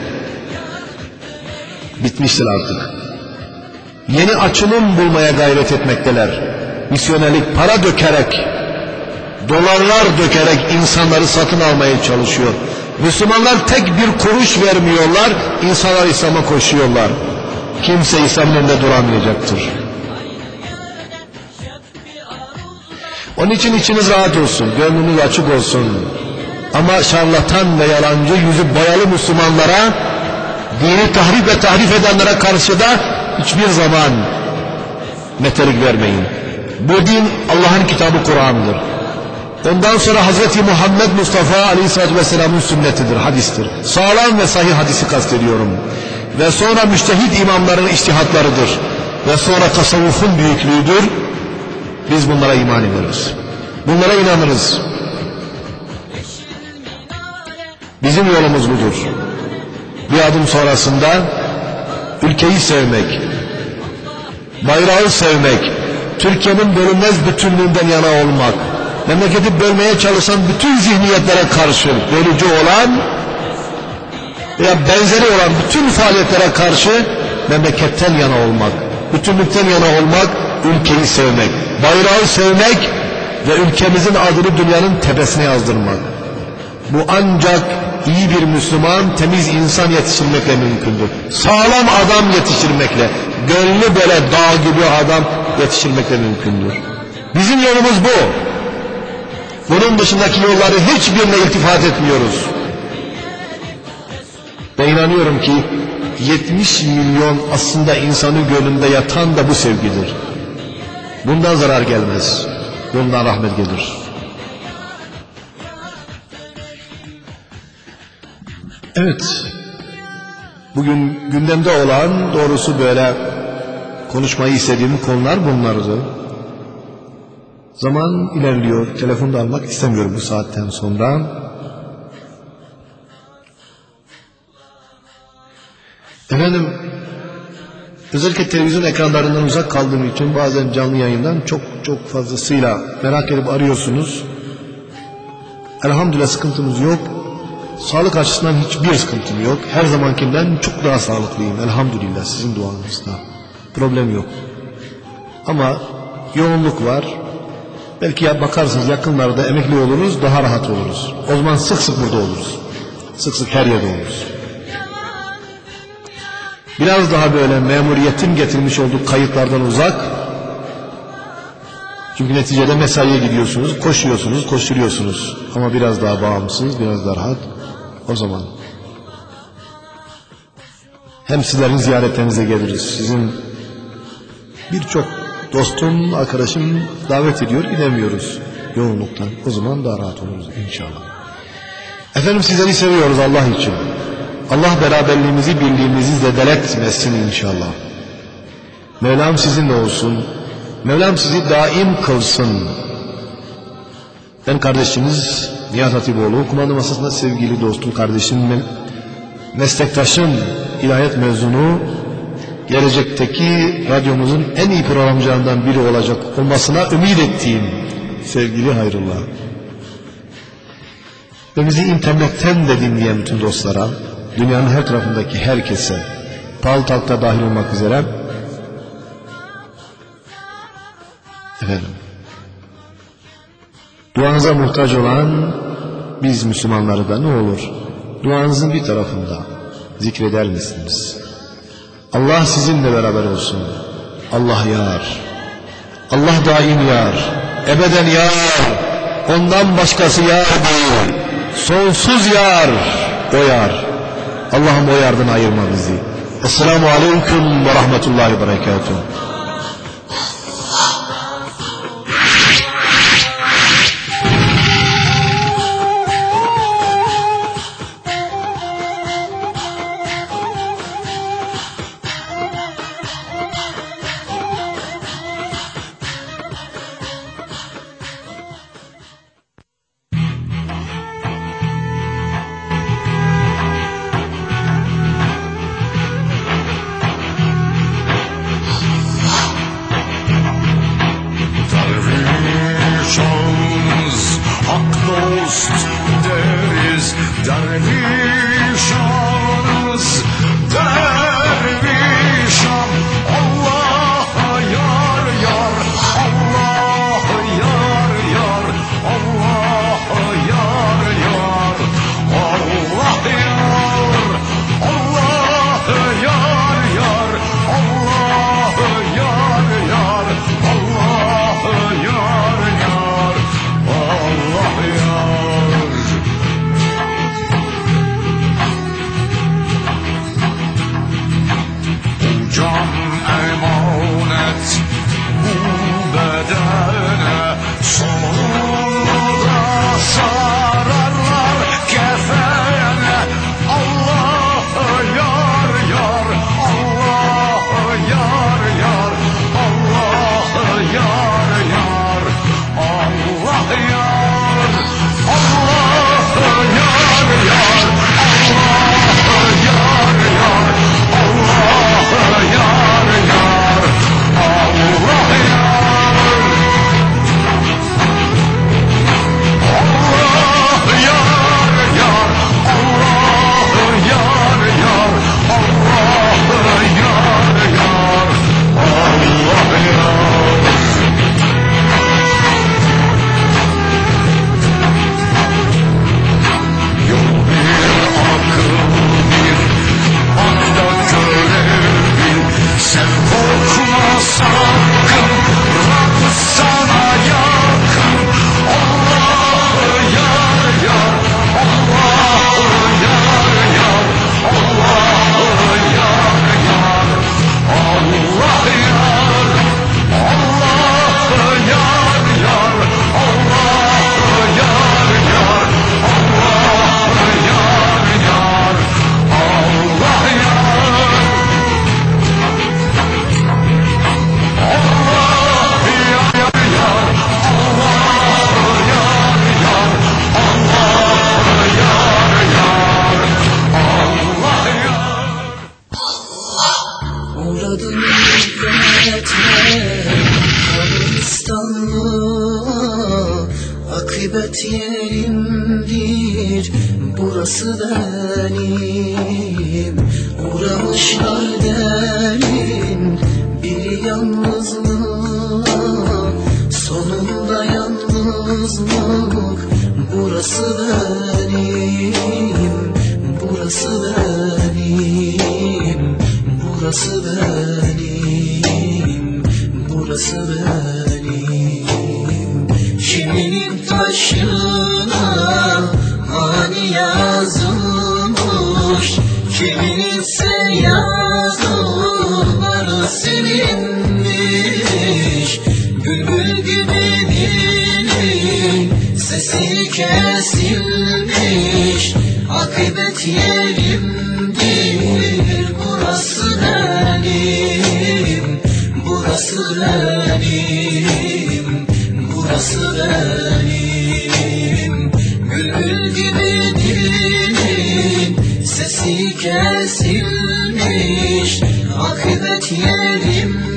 Bitmiştir artık. Yeni açılım bulmaya gayret etmekteler. Misyonerlik para dökerek, dolarlar dökerek insanları satın almaya çalışıyor. Müslümanlar tek bir kuruş vermiyorlar, insanlar İslam'a koşuyorlar. Kimse İslam'ın önünde duramayacaktır. Onun için içiniz rahat olsun, gönlünüz açık olsun. Ama şarlatan ve yalancı, yüzü boyalı Müslümanlara, dini tahrip ve tahrif edenlere karşı da hiçbir zaman metelik vermeyin. Bu din Allah'ın kitabı Kur'an'dır. Ondan sonra Hazreti Muhammed Mustafa Aleyhisselatü Vesselam'ın sünnetidir, hadistir. Sağlam ve sahih hadisi kastediyorum. Ve sonra müştehid imamların içtihatlarıdır. Ve sonra tasavvufun büyüklüğüdür. Biz bunlara iman ederiz. Bunlara inanırız. Bizim yolumuz budur. Bir adım sonrasında ülkeyi sevmek, bayrağı sevmek, Türkiye'nin bölünmez bütünlüğünden yana olmak, memleketi bölmeye çalışan bütün zihniyetlere karşı bölücü olan veya benzeri olan bütün faaliyetlere karşı memleketten yana olmak, bütünlükten yana olmak, ülkeyi sevmek, bayrağı sevmek ve ülkemizin adını dünyanın tepesine yazdırmak. Bu ancak iyi bir Müslüman, temiz insan yetiştirmekle mümkündür. Sağlam adam yetiştirmekle, gönlü böyle dağ gibi adam yetiştirmekle mümkündür. Bizim yolumuz bu. Bunun dışındaki yolları hiçbirine iltifat etmiyoruz. Ben inanıyorum ki 70 milyon aslında insanın gönlünde yatan da bu sevgidir. Bundan zarar gelmez. Bundan rahmet gelir. Evet. Bugün gündemde olan, doğrusu böyle konuşmayı istediğim konular bunlardı. Zaman ilerliyor. Telefonu da almak istemiyorum bu saatten sonra. Efendim, özellikle televizyon ekranlarından uzak kaldığım için bazen canlı yayından çok fazlasıyla merak edip arıyorsunuz. Elhamdülillah sıkıntımız yok. Sağlık açısından hiçbir sıkıntım yok. Her zamankinden çok daha sağlıklıyım. Elhamdülillah sizin duanızda. Problem yok. Ama yoğunluk var. Belki ya bakarsınız yakınlarda emekli oluruz, daha rahat oluruz. O zaman sık sık burada oluruz. Sık sık her yerde oluruz. Biraz daha böyle memuriyetin getirmiş olduğu kayıtlardan uzak. Çünkü neticede mesaiye gidiyorsunuz, koşuyorsunuz, koşturuyorsunuz. Ama biraz daha bağımsız, biraz daha rahat. O zaman hem sizlerin ziyaretlerinize geliriz. Sizin birçok dostum, arkadaşım davet ediyor, gidemiyoruz yoğunluktan. O zaman daha rahat oluruz inşallah. Efendim sizleri seviyoruz Allah için. Allah beraberliğimizi, birliğimizi zedeletmesin inşallah. Mevlam sizinle olsun. Mevlam sizi daim kılsın. Ben kardeşiniz Nihat Hatipoğlu, kumanda masasında sevgili dostum, kardeşim, meslektaşım, ilahiyat mezunu, gelecekteki radyomuzun en iyi programcılarından biri olacak olmasına ümit ettiğim sevgili Hayrullah. Ve bizi internetten de dinleyen bütün dostlara, dünyanın her tarafındaki herkese, Pal Talk'ta dahil olmak üzere, efendim, duanıza muhtaç olan biz Müslümanları da ne olur, duanızın bir tarafında zikreder misiniz? Allah sizinle beraber olsun. Allah yar. Allah daim yar. Ebeden yar. Ondan başkası yar değil. Sonsuz yar. O yar. Allah'ım o yardan ayırma bizi. Esselamu Aleyküm ve Rahmetullahi ve Berekatuhu. akıbet yerim burası benim. Uğramışlar derin bir yalnızlık, sonunda yalnızlık. Burası benim, burası benim, burası benim, burası benim. Kiminin taşına hani yazılmış, kiminin ise yazıları silinmiş. Bülbül gibi dilin sesi kesilmiş, akıbet yerimdir. Burası benim, burası benim, burası benim. Bülbül gibi dilin sesi kesilmiş, akıbet yerim